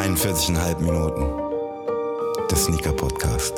43,5 Minuten. Der Sneaker Podcast.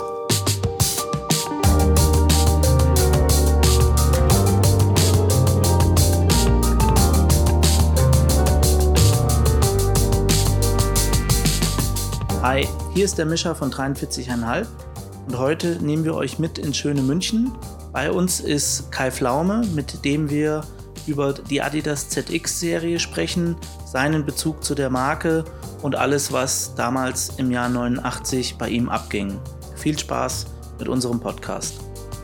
Hi, hier ist der Mischa von 43,5 und heute nehmen wir euch mit ins schöne München. Bei uns ist Kai Pflaume, mit dem wir über die Adidas ZX-Serie sprechen, seinen Bezug zu der Marke und alles, was damals im Jahr 89 bei ihm abging. Viel Spaß mit unserem Podcast.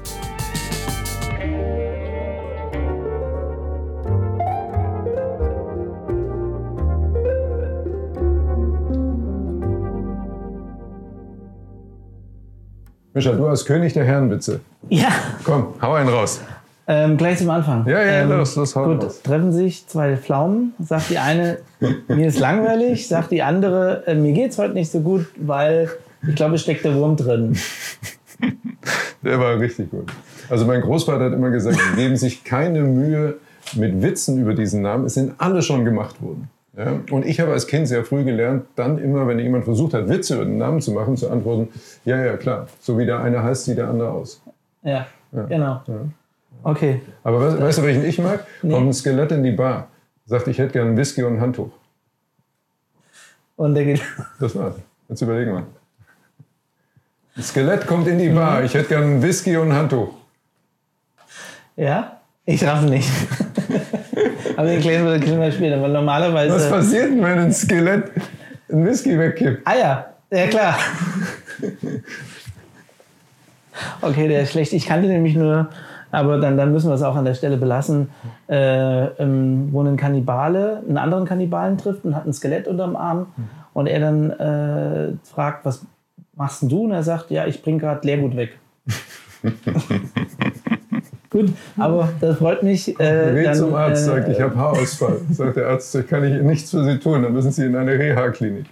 Mischa, du als König der Herrenwitze. Ja. Komm, hau einen raus. Gleich zum Anfang. Ja, los, hau gut, raus. Treffen sich zwei Pflaumen, sagt die eine, mir ist langweilig, sagt die andere, mir geht's heute nicht so gut, weil ich glaube, es steckt der Wurm drin. Der war richtig gut. Also mein Großvater hat immer gesagt, geben sich keine Mühe mit Witzen über diesen Namen, es sind alle schon gemacht worden. Ja? Und ich habe als Kind sehr früh gelernt, dann immer, wenn jemand versucht hat, Witze über den Namen zu machen, zu antworten, ja, klar, so wie der eine heißt, sieht der andere aus. Ja. Genau. Ja. Okay. Aber weißt du, welchen ich mag? Nee. Kommt ein Skelett in die Bar, sagt, ich hätte gerne einen Whisky und ein Handtuch. Und der geht. Das war's. Jetzt überlegen wir. Ein Skelett kommt in die Bar, ich hätte gerne einen Whisky und ein Handtuch. Ja? Ich raff nicht. Aber den klären wir später, weil normalerweise. Was passiert denn, wenn ein Skelett einen Whisky wegkippt? Ja, klar. Okay, der ist schlecht. Ich kannte nämlich nur, aber dann müssen wir es auch an der Stelle belassen, wo ein Kannibale einen anderen Kannibalen trifft und hat ein Skelett unterm Arm und er dann fragt, was machst denn du? Und er sagt, ja, ich bringe gerade Leergut weg. Gut, aber das freut mich. Geht zum Arzt, sagt, ich habe Haarausfall. Sagt der Arzt, ich kann nichts für Sie tun, dann müssen Sie in eine Reha-Klinik.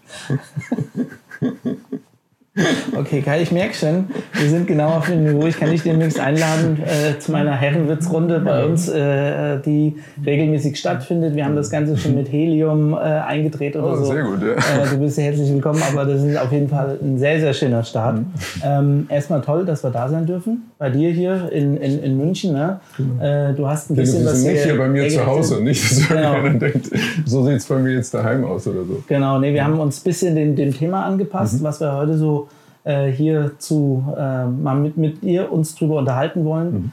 Okay, Kai, ich merke schon, wir sind genau auf dem Niveau. Ich kann dich demnächst einladen zu meiner Herrenwitzrunde bei uns, die regelmäßig stattfindet. Wir haben das Ganze schon mit Helium eingedreht oder so. Sehr gut, ja. Du bist herzlich willkommen, aber das ist auf jeden Fall ein sehr, sehr schöner Start. Erstmal toll, dass wir da sein dürfen, bei dir hier in München. Ne? Du hast ein bisschen was... Wir sind nicht hier bei mir zu Hause, nicht, dass genau. denkt, so sieht es bei mir jetzt daheim aus oder so. Genau, nee, wir haben uns ein bisschen dem Thema angepasst, was wir heute so hier mal mit ihr uns drüber unterhalten wollen.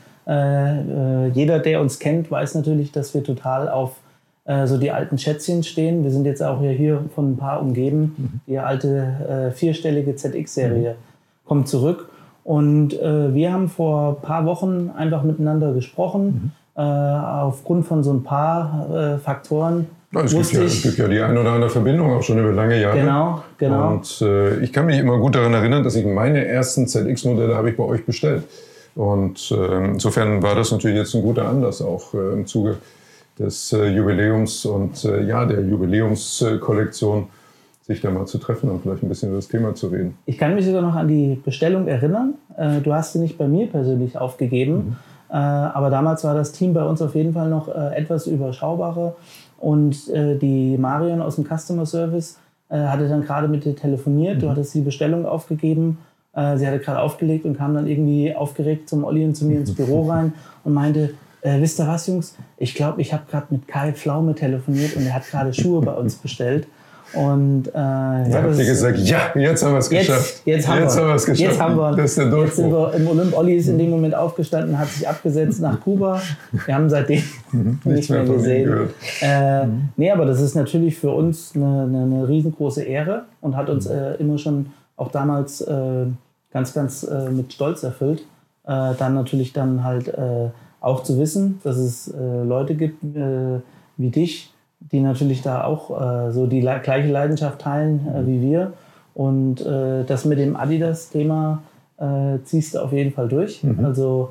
Jeder, der uns kennt, weiß natürlich, dass wir total auf so die alten Schätzchen stehen. Wir sind jetzt auch hier von ein paar umgeben. Die alte vierstellige ZX-Serie kommt zurück. Und wir haben vor ein paar Wochen einfach miteinander gesprochen. Aufgrund von so ein paar Faktoren. Es gibt ja die ein oder andere Verbindung, auch schon über lange Jahre. Genau. Und ich kann mich immer gut daran erinnern, dass ich meine ersten ZX-Modelle habe ich bei euch bestellt. Und insofern war das natürlich jetzt ein guter Anlass, auch im Zuge des Jubiläums und der Jubiläumskollektion, sich da mal zu treffen und vielleicht ein bisschen über das Thema zu reden. Ich kann mich sogar noch an die Bestellung erinnern. Du hast sie nicht bei mir persönlich aufgegeben, aber damals war das Team bei uns auf jeden Fall noch etwas überschaubarer. Und die Marion aus dem Customer Service hatte dann gerade mit dir telefoniert. Du hattest die Bestellung aufgegeben. Sie hatte gerade aufgelegt und kam dann irgendwie aufgeregt zum Olli und zu mir ins Büro rein und meinte, wisst ihr was, Jungs? Ich glaube, ich habe gerade mit Kai Pflaume telefoniert und er hat gerade Schuhe bei uns bestellt. Und da habt ihr gesagt, ja, jetzt haben wir es geschafft. Jetzt haben wir es geschafft. Jetzt haben wir, das ist der Durchbruch. Jetzt sind wir im Olymp. Olli ist in dem Moment aufgestanden, hat sich abgesetzt nach Kuba. Wir haben seitdem nicht mehr gesehen. Nee, aber das ist natürlich für uns eine riesengroße Ehre und hat uns immer schon auch damals ganz mit Stolz erfüllt. Dann natürlich halt auch zu wissen, dass es Leute gibt wie dich, die natürlich da auch so die gleiche Leidenschaft teilen wie wir. Und das mit dem Adidas-Thema ziehst du auf jeden Fall durch. Also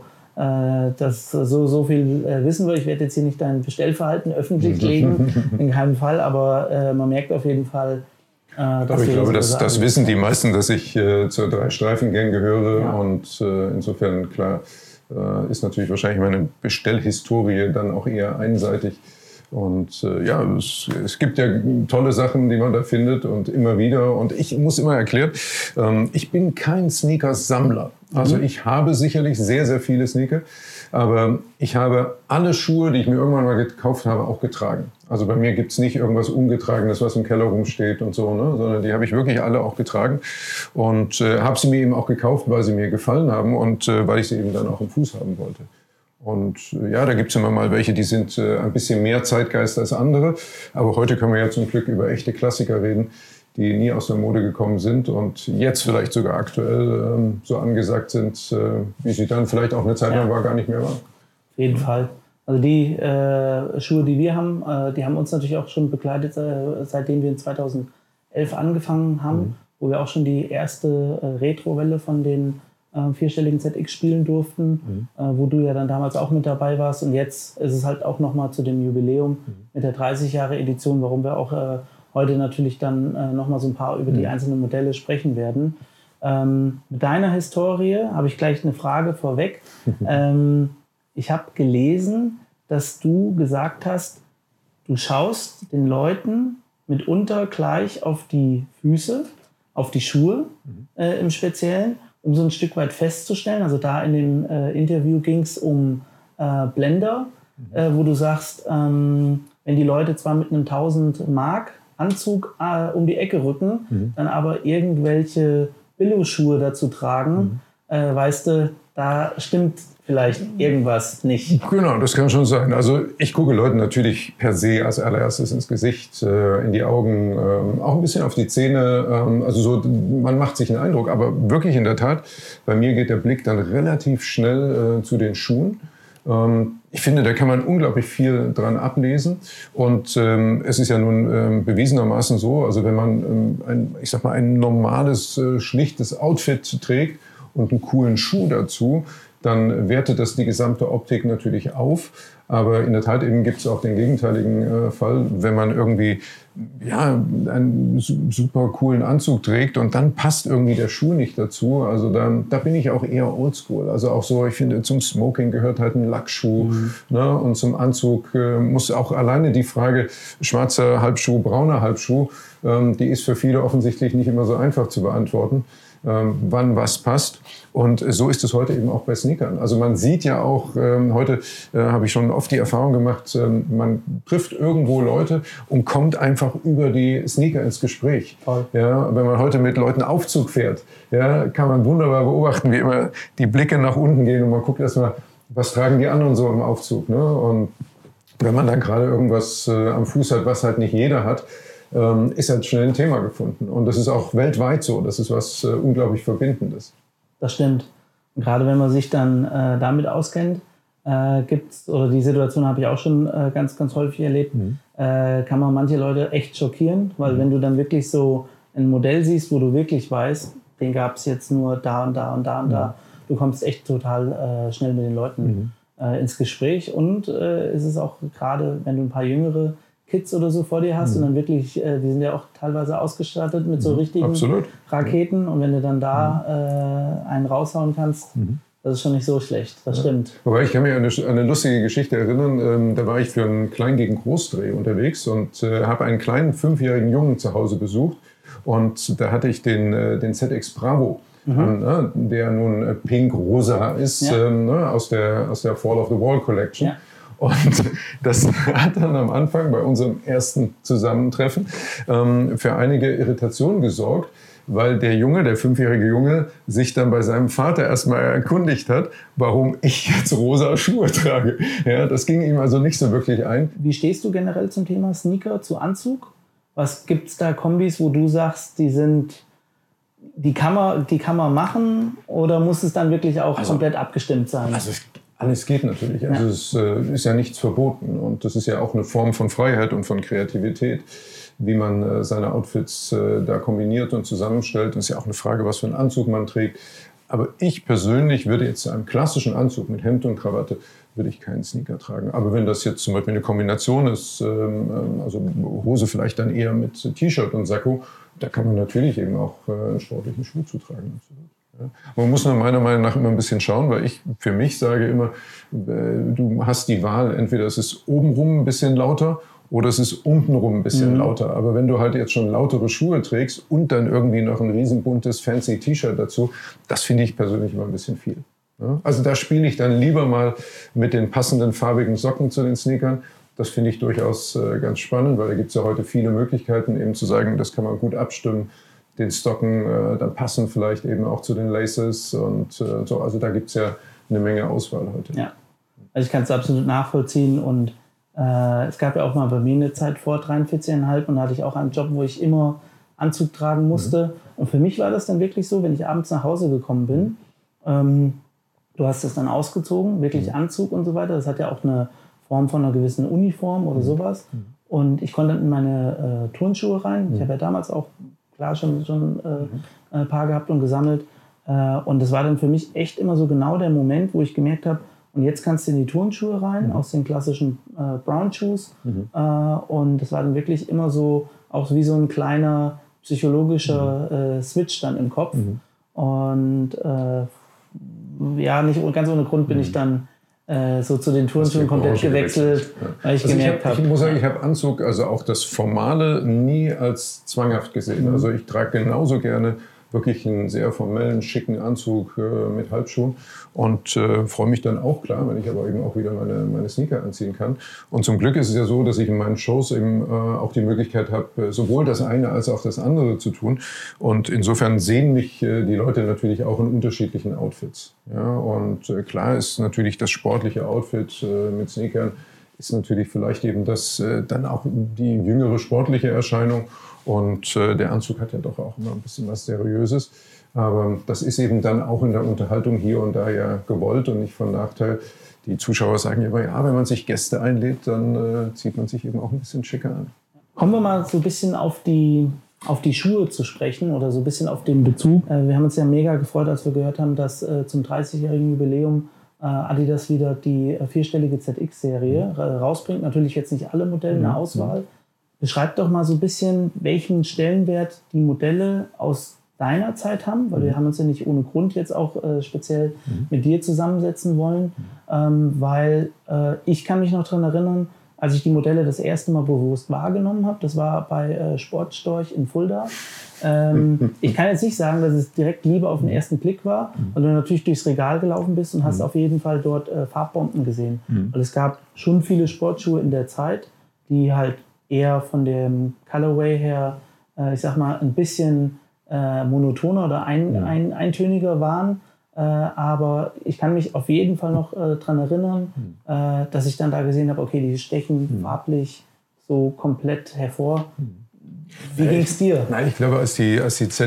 so viel wissen wir. Ich werde jetzt hier nicht dein Bestellverhalten öffentlich legen, in keinem Fall, aber man merkt auf jeden Fall, aber ich glaube, das wissen die meisten, dass ich zur Drei-Streifen-Gang gehöre und insofern, klar, ist natürlich wahrscheinlich meine Bestellhistorie dann auch eher einseitig. Und es gibt ja tolle Sachen, die man da findet und immer wieder. Und ich muss immer erklären, ich bin kein Sneakers-Sammler. Also ich habe sicherlich sehr, sehr viele Sneaker. Aber ich habe alle Schuhe, die ich mir irgendwann mal gekauft habe, auch getragen. Also bei mir gibt es nicht irgendwas Ungetragenes, was im Keller rumsteht und so, ne? Sondern die habe ich wirklich alle auch getragen. Und habe sie mir eben auch gekauft, weil sie mir gefallen haben und weil ich sie eben dann auch im Fuß haben wollte. Und da gibt es immer mal welche, die sind ein bisschen mehr Zeitgeist als andere. Aber heute können wir ja zum Glück über echte Klassiker reden, die nie aus der Mode gekommen sind und jetzt vielleicht sogar aktuell so angesagt sind, wie sie dann vielleicht auch eine Zeit lang gar nicht mehr waren. Auf jeden Fall. Also die Schuhe, die wir haben, die haben uns natürlich auch schon begleitet, seitdem wir in 2011 angefangen haben, wo wir auch schon die erste Retro-Welle von den vierstelligen ZX spielen durften, wo du ja dann damals auch mit dabei warst. Und jetzt ist es halt auch nochmal zu dem Jubiläum mit der 30-Jahre-Edition, warum wir auch heute natürlich dann nochmal so ein paar über die einzelnen Modelle sprechen werden. Mit deiner Historie habe ich gleich eine Frage vorweg. Ich habe gelesen, dass du gesagt hast, du schaust den Leuten mitunter gleich auf die Füße, auf die Schuhe im Speziellen, um so ein Stück weit festzustellen. Also da in dem Interview ging es um Blender, wo du sagst, wenn die Leute zwar mit einem 1000 Mark Anzug um die Ecke rücken, dann aber irgendwelche Billo-Schuhe dazu tragen, weißt du, da stimmt vielleicht irgendwas nicht. Genau, das kann schon sein. Also ich gucke Leuten natürlich per se als allererstes ins Gesicht, in die Augen, auch ein bisschen auf die Zähne. Also so, man macht sich einen Eindruck, aber wirklich in der Tat, bei mir geht der Blick dann relativ schnell zu den Schuhen. Ich finde, da kann man unglaublich viel dran ablesen und es ist ja nun bewiesenermaßen so, also wenn man ein normales, schlichtes Outfit trägt und einen coolen Schuh dazu, dann wertet das die gesamte Optik natürlich auf. Aber in der Tat eben gibt es auch den gegenteiligen Fall, wenn man irgendwie einen super coolen Anzug trägt und dann passt irgendwie der Schuh nicht dazu. Also da bin ich auch eher oldschool. Also auch so, ich finde, zum Smoking gehört halt ein Lackschuh. Ne? Und zum Anzug muss auch alleine die Frage schwarzer Halbschuh, brauner Halbschuh, die ist für viele offensichtlich nicht immer so einfach zu beantworten. Wann was passt. Und so ist es heute eben auch bei Sneakern. Also man sieht ja auch, heute habe ich schon oft die Erfahrung gemacht, man trifft irgendwo Leute und kommt einfach über die Sneaker ins Gespräch. Ja, wenn man heute mit Leuten Aufzug fährt, kann man wunderbar beobachten, wie immer die Blicke nach unten gehen und man guckt erstmal, was tragen die anderen so im Aufzug. Ne? Und wenn man dann gerade irgendwas am Fuß hat, was halt nicht jeder hat, ist halt schnell ein Thema gefunden. Und das ist auch weltweit so. Das ist was unglaublich Verbindendes. Das stimmt. Und gerade wenn man sich dann damit auskennt, gibt's, oder die Situation habe ich auch schon ganz, ganz häufig erlebt, kann man manche Leute echt schockieren. Weil wenn du dann wirklich so ein Modell siehst, wo du wirklich weißt, den gab es jetzt nur da und da und da und da, du kommst echt total schnell mit den Leuten ins Gespräch. Und es ist auch gerade, wenn du ein paar jüngere Kids oder so vor dir hast und dann wirklich, die sind ja auch teilweise ausgestattet mit so richtigen Raketen und wenn du dann da einen raushauen kannst, das ist schon nicht so schlecht, das stimmt. Wobei ich kann mich an eine lustige Geschichte erinnern, da war ich für einen Klein gegen Großdreh unterwegs und habe einen kleinen 5-jährigen Jungen zu Hause besucht und da hatte ich den ZX Bravo. Der nun pink-rosa ist, aus der Fall of the Wall Collection. Ja. Und das hat dann am Anfang bei unserem ersten Zusammentreffen für einige Irritationen gesorgt, weil der 5-jährige Junge, sich dann bei seinem Vater erstmal erkundigt hat, warum ich jetzt rosa Schuhe trage. Ja, das ging ihm also nicht so wirklich ein. Wie stehst du generell zum Thema Sneaker, zu Anzug? Was gibt es da Kombis, wo du sagst, die kann man machen oder muss es dann wirklich auch komplett abgestimmt sein? Also alles geht natürlich. Also es ist ja nichts verboten und das ist ja auch eine Form von Freiheit und von Kreativität, wie man seine Outfits da kombiniert und zusammenstellt. Das ist ja auch eine Frage, was für einen Anzug man trägt. Aber ich persönlich würde jetzt zu einem klassischen Anzug mit Hemd und Krawatte würde ich keinen Sneaker tragen. Aber wenn das jetzt zum Beispiel eine Kombination ist, also Hose vielleicht dann eher mit T-Shirt und Sakko, da kann man natürlich eben auch einen sportlichen Schuh zutragen. Ja. Man muss nur meiner Meinung nach immer ein bisschen schauen, weil ich für mich sage immer, du hast die Wahl, entweder es ist obenrum ein bisschen lauter oder es ist untenrum ein bisschen lauter. Aber wenn du halt jetzt schon lautere Schuhe trägst und dann irgendwie noch ein riesenbuntes fancy T-Shirt dazu, das finde ich persönlich immer ein bisschen viel. Ja? Also da spiele ich dann lieber mal mit den passenden farbigen Socken zu den Sneakern. Das finde ich durchaus ganz spannend, weil da gibt es ja heute viele Möglichkeiten, eben zu sagen, das kann man gut abstimmen. Den Stocken dann passen vielleicht eben auch zu den Laces und so. Also da gibt es ja eine Menge Auswahl heute. Ja, also ich kann es absolut nachvollziehen und es gab ja auch mal bei mir eine Zeit vor 43,5 und da hatte ich auch einen Job, wo ich immer Anzug tragen musste. Und für mich war das dann wirklich so, wenn ich abends nach Hause gekommen bin, du hast das dann ausgezogen, wirklich Anzug und so weiter. Das hat ja auch eine Form von einer gewissen Uniform oder sowas. Und ich konnte dann in meine Turnschuhe rein. Ich habe ja damals auch klar schon ein paar gehabt und gesammelt. Und das war dann für mich echt immer so genau der Moment, wo ich gemerkt habe, und jetzt kannst du in die Turnschuhe rein, aus den klassischen Brown Shoes. Und das war dann wirklich immer so, auch wie so ein kleiner psychologischer Switch dann im Kopf. Und ja, nicht ganz ohne Grund bin ich dann so zu den Turnschuhen komplett gewechselt, weil ich gemerkt habe. Ich muss sagen, ich habe Anzug, also auch das Formale, nie als zwanghaft gesehen. Also ich trage genauso gerne wirklich einen sehr formellen, schicken Anzug mit Halbschuhen und freue mich dann auch, klar, wenn ich aber eben auch wieder meine Sneaker anziehen kann. Und zum Glück ist es ja so, dass ich in meinen Shows eben auch die Möglichkeit habe, sowohl das eine als auch das andere zu tun. Und insofern sehen mich die Leute natürlich auch in unterschiedlichen Outfits. Ja? Und klar ist natürlich das sportliche Outfit mit Sneakern ist natürlich vielleicht eben das dann auch die jüngere sportliche Erscheinung. Und der Anzug hat ja doch auch immer ein bisschen was Seriöses. Aber das ist eben dann auch in der Unterhaltung hier und da ja gewollt und nicht von Nachteil. Die Zuschauer sagen immer, ja, wenn man sich Gäste einlädt, dann zieht man sich eben auch ein bisschen schicker an. Kommen wir mal so ein bisschen auf die Schuhe zu sprechen oder so ein bisschen auf den Bezug. Wir haben uns ja mega gefreut, als wir gehört haben, dass zum 30-jährigen Jubiläum Adidas wieder die vierstellige ZX-Serie rausbringt. Natürlich jetzt nicht alle Modelle, eine Auswahl. Beschreib doch mal so ein bisschen, welchen Stellenwert die Modelle aus deiner Zeit haben, weil wir haben uns ja nicht ohne Grund jetzt auch speziell mit dir zusammensetzen wollen, weil ich kann mich noch daran erinnern, als ich die Modelle das erste Mal bewusst wahrgenommen habe, das war bei Sportstorch in Fulda. Ich kann jetzt nicht sagen, dass es direkt Liebe auf den ersten Blick war, weil du natürlich durchs Regal gelaufen bist und hast auf jeden Fall dort Farbbomben gesehen. Weil es gab schon viele Sportschuhe in der Zeit, die halt eher von dem Colorway her, ich sag mal, ein bisschen monotoner oder eintöniger waren. Aber ich kann mich auf jeden Fall noch daran erinnern, dass ich dann da gesehen habe, okay, die stechen farblich so komplett hervor. Wie ging es dir? Nein, ich glaube, als die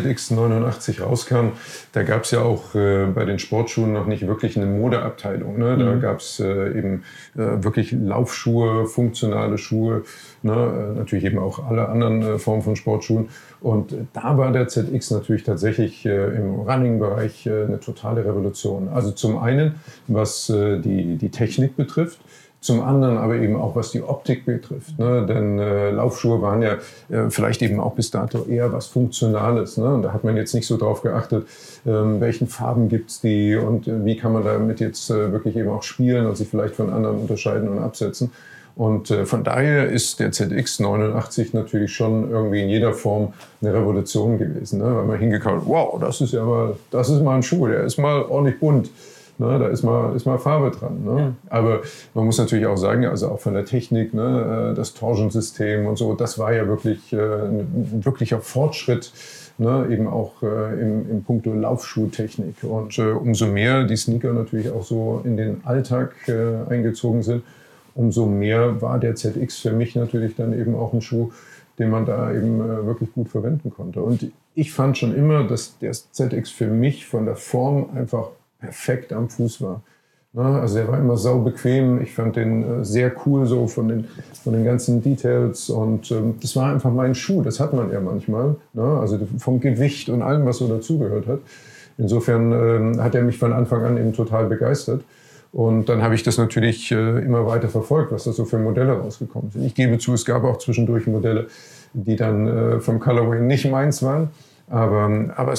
ZX89 rauskam, da gab es ja auch bei den Sportschuhen noch nicht wirklich eine Modeabteilung. Ne? Da gab es eben wirklich Laufschuhe, funktionale Schuhe, ne? Natürlich eben auch alle anderen Formen von Sportschuhen. Und da war der ZX natürlich tatsächlich im Running-Bereich eine totale Revolution. Also zum einen, was die Technik betrifft, zum anderen aber eben auch, was die Optik betrifft. Ne? Denn Laufschuhe waren ja vielleicht eben auch bis dato eher was Funktionales. Ne? Und da hat man jetzt nicht so drauf geachtet, welchen Farben gibt's die und wie kann man damit jetzt wirklich eben auch spielen und sich vielleicht von anderen unterscheiden und absetzen. Und von daher ist der ZX89 natürlich schon irgendwie in jeder Form eine Revolution gewesen. Ne? Weil man hingekommen hat, wow, das ist mal ein Schuh, der ist mal ordentlich bunt. Ne, da ist mal Farbe dran. Ne? Ja. Aber man muss natürlich auch sagen, also auch von der Technik, ne, das Torsion-System und so, das war ja wirklich ein wirklicher Fortschritt, ne, eben auch im Punkto Laufschuhtechnik. Und umso mehr die Sneaker natürlich auch so in den Alltag eingezogen sind, umso mehr war der ZX für mich natürlich dann eben auch ein Schuh, den man da eben wirklich gut verwenden konnte. Und ich fand schon immer, dass der ZX für mich von der Form einfach perfekt am Fuß war. Also er war immer sau bequem. Ich fand den sehr cool so von den ganzen Details und das war einfach mein Schuh. Das hat man ja manchmal. Also vom Gewicht und allem, was so dazugehört hat. Insofern hat er mich von Anfang an eben total begeistert. Und dann habe ich das natürlich immer weiter verfolgt, was da so für Modelle rausgekommen sind. Ich gebe zu, es gab auch zwischendurch Modelle, die dann vom Colorway nicht meins waren. Aber es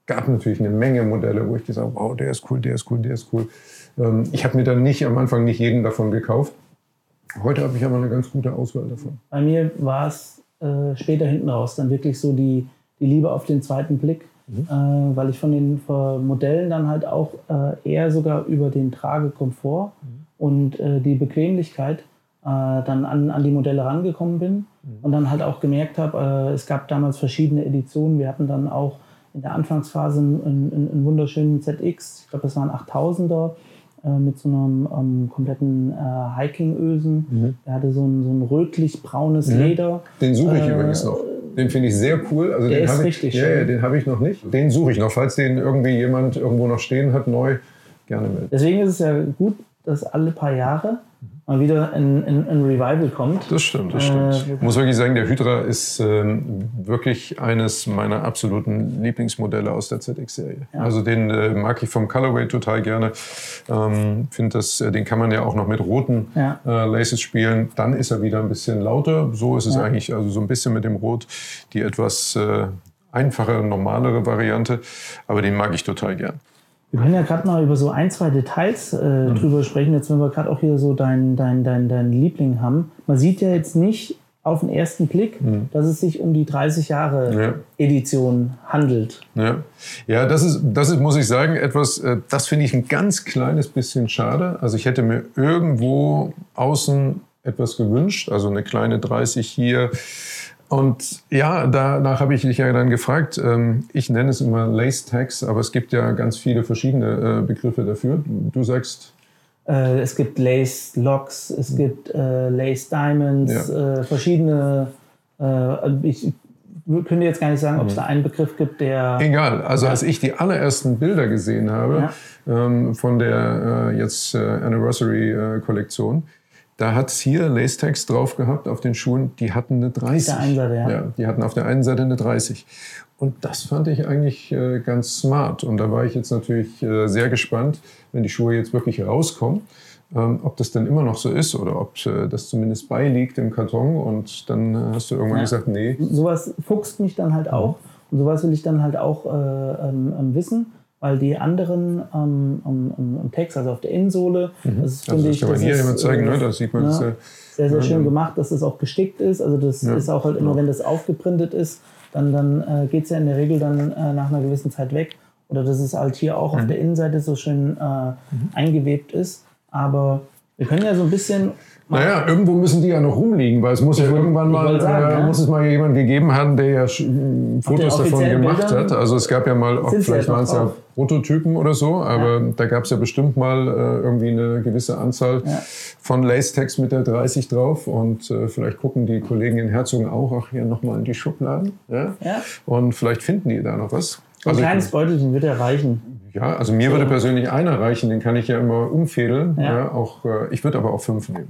gab natürlich eine Menge Modelle, wo ich gesagt habe, wow, der ist cool, der ist cool, der ist cool. Ich habe mir dann am Anfang nicht jeden davon gekauft. Heute habe ich aber eine ganz gute Auswahl davon. Bei mir war es später hinten raus dann wirklich so die Liebe auf den zweiten Blick, weil ich von den Modellen dann halt auch eher sogar über den Tragekomfort und die Bequemlichkeit dann an die Modelle rangekommen bin und dann halt auch gemerkt habe, es gab damals verschiedene Editionen. Wir hatten dann auch in der Anfangsphase einen wunderschönen ZX, ich glaube das waren 8000er, mit so einem kompletten Hiking-Ösen. Der hatte so ein rötlich-braunes Leder. Den suche ich übrigens noch. Den finde ich sehr cool. Also der ist richtig schön. Ja, den habe ich noch nicht. Den suche ich noch. Falls den irgendwie jemand irgendwo noch stehen hat, neu, gerne melden. Deswegen ist es ja gut, dass alle paar Jahre mal wieder ein Revival kommt. Das stimmt, das stimmt. Ich muss wirklich sagen, der Hydra ist wirklich eines meiner absoluten Lieblingsmodelle aus der ZX-Serie. Ja. Also den mag ich vom Colorway total gerne. Finde, den kann man ja auch noch mit roten Laces spielen. Dann ist er wieder ein bisschen lauter. So ist es eigentlich, also so ein bisschen mit dem Rot, die etwas einfache, normalere Variante. Aber den mag ich total gern. Wir können ja gerade mal über so ein, zwei Details drüber sprechen. Jetzt, wenn wir gerade auch hier so dein Liebling haben. Man sieht ja jetzt nicht auf den ersten Blick, dass es sich um die 30 Jahre Edition handelt. Ja, das ist, muss ich sagen, etwas, das finde ich ein ganz kleines bisschen schade. Also ich hätte mir irgendwo außen etwas gewünscht, also eine kleine 30 hier. Und ja, danach habe ich dich ja dann gefragt. Ich nenne es immer Lace Tags, aber es gibt ja ganz viele verschiedene Begriffe dafür. Du sagst... es gibt Lace Locks, es gibt Lace Diamonds, verschiedene... ich könnte jetzt gar nicht sagen, ob es da einen Begriff gibt, der... Egal, also als ich die allerersten Bilder gesehen habe von der Anniversary-Kollektion, da hat es hier Lace Tags drauf gehabt auf den Schuhen, die hatten eine 30. Auf der einen Seite, ja, die hatten auf der einen Seite eine 30. Und das fand ich eigentlich ganz smart. Und da war ich jetzt natürlich sehr gespannt, wenn die Schuhe jetzt wirklich rauskommen, ob das dann immer noch so ist oder ob das zumindest beiliegt im Karton. Und dann hast du irgendwann gesagt, nee. Sowas fuchst mich dann halt auch. Und sowas will ich dann halt auch wissen. Weil die anderen Tags, also auf der Innensohle, das finde ich, das kann man hier jemand zeigen, ne? Da sieht man das sehr, sehr schön gemacht, dass es auch gestickt ist. Also das ist auch halt immer, wenn das aufgeprintet ist, dann geht es ja in der Regel dann nach einer gewissen Zeit weg. Oder dass es halt hier auch auf der Innenseite so schön eingewebt ist. Aber wir können ja so ein bisschen... Naja, irgendwo müssen die ja noch rumliegen, weil es muss ja irgendwann mal, muss es mal jemand gegeben haben, der ja Fotos davon gemacht hat. Also es gab ja mal, vielleicht waren es ja Prototypen oder so, aber da gab es ja bestimmt mal irgendwie eine gewisse Anzahl von Lace-Tags mit der 30 drauf. Und vielleicht gucken die Kollegen in Herzogen auch hier nochmal in die Schubladen. Ja? Und vielleicht finden die da noch was. Ein kleines Beutelchen wird ja reichen. Ja, also mir würde persönlich einer reichen, den kann ich ja immer umfädeln. Ich würde aber auch 5 nehmen.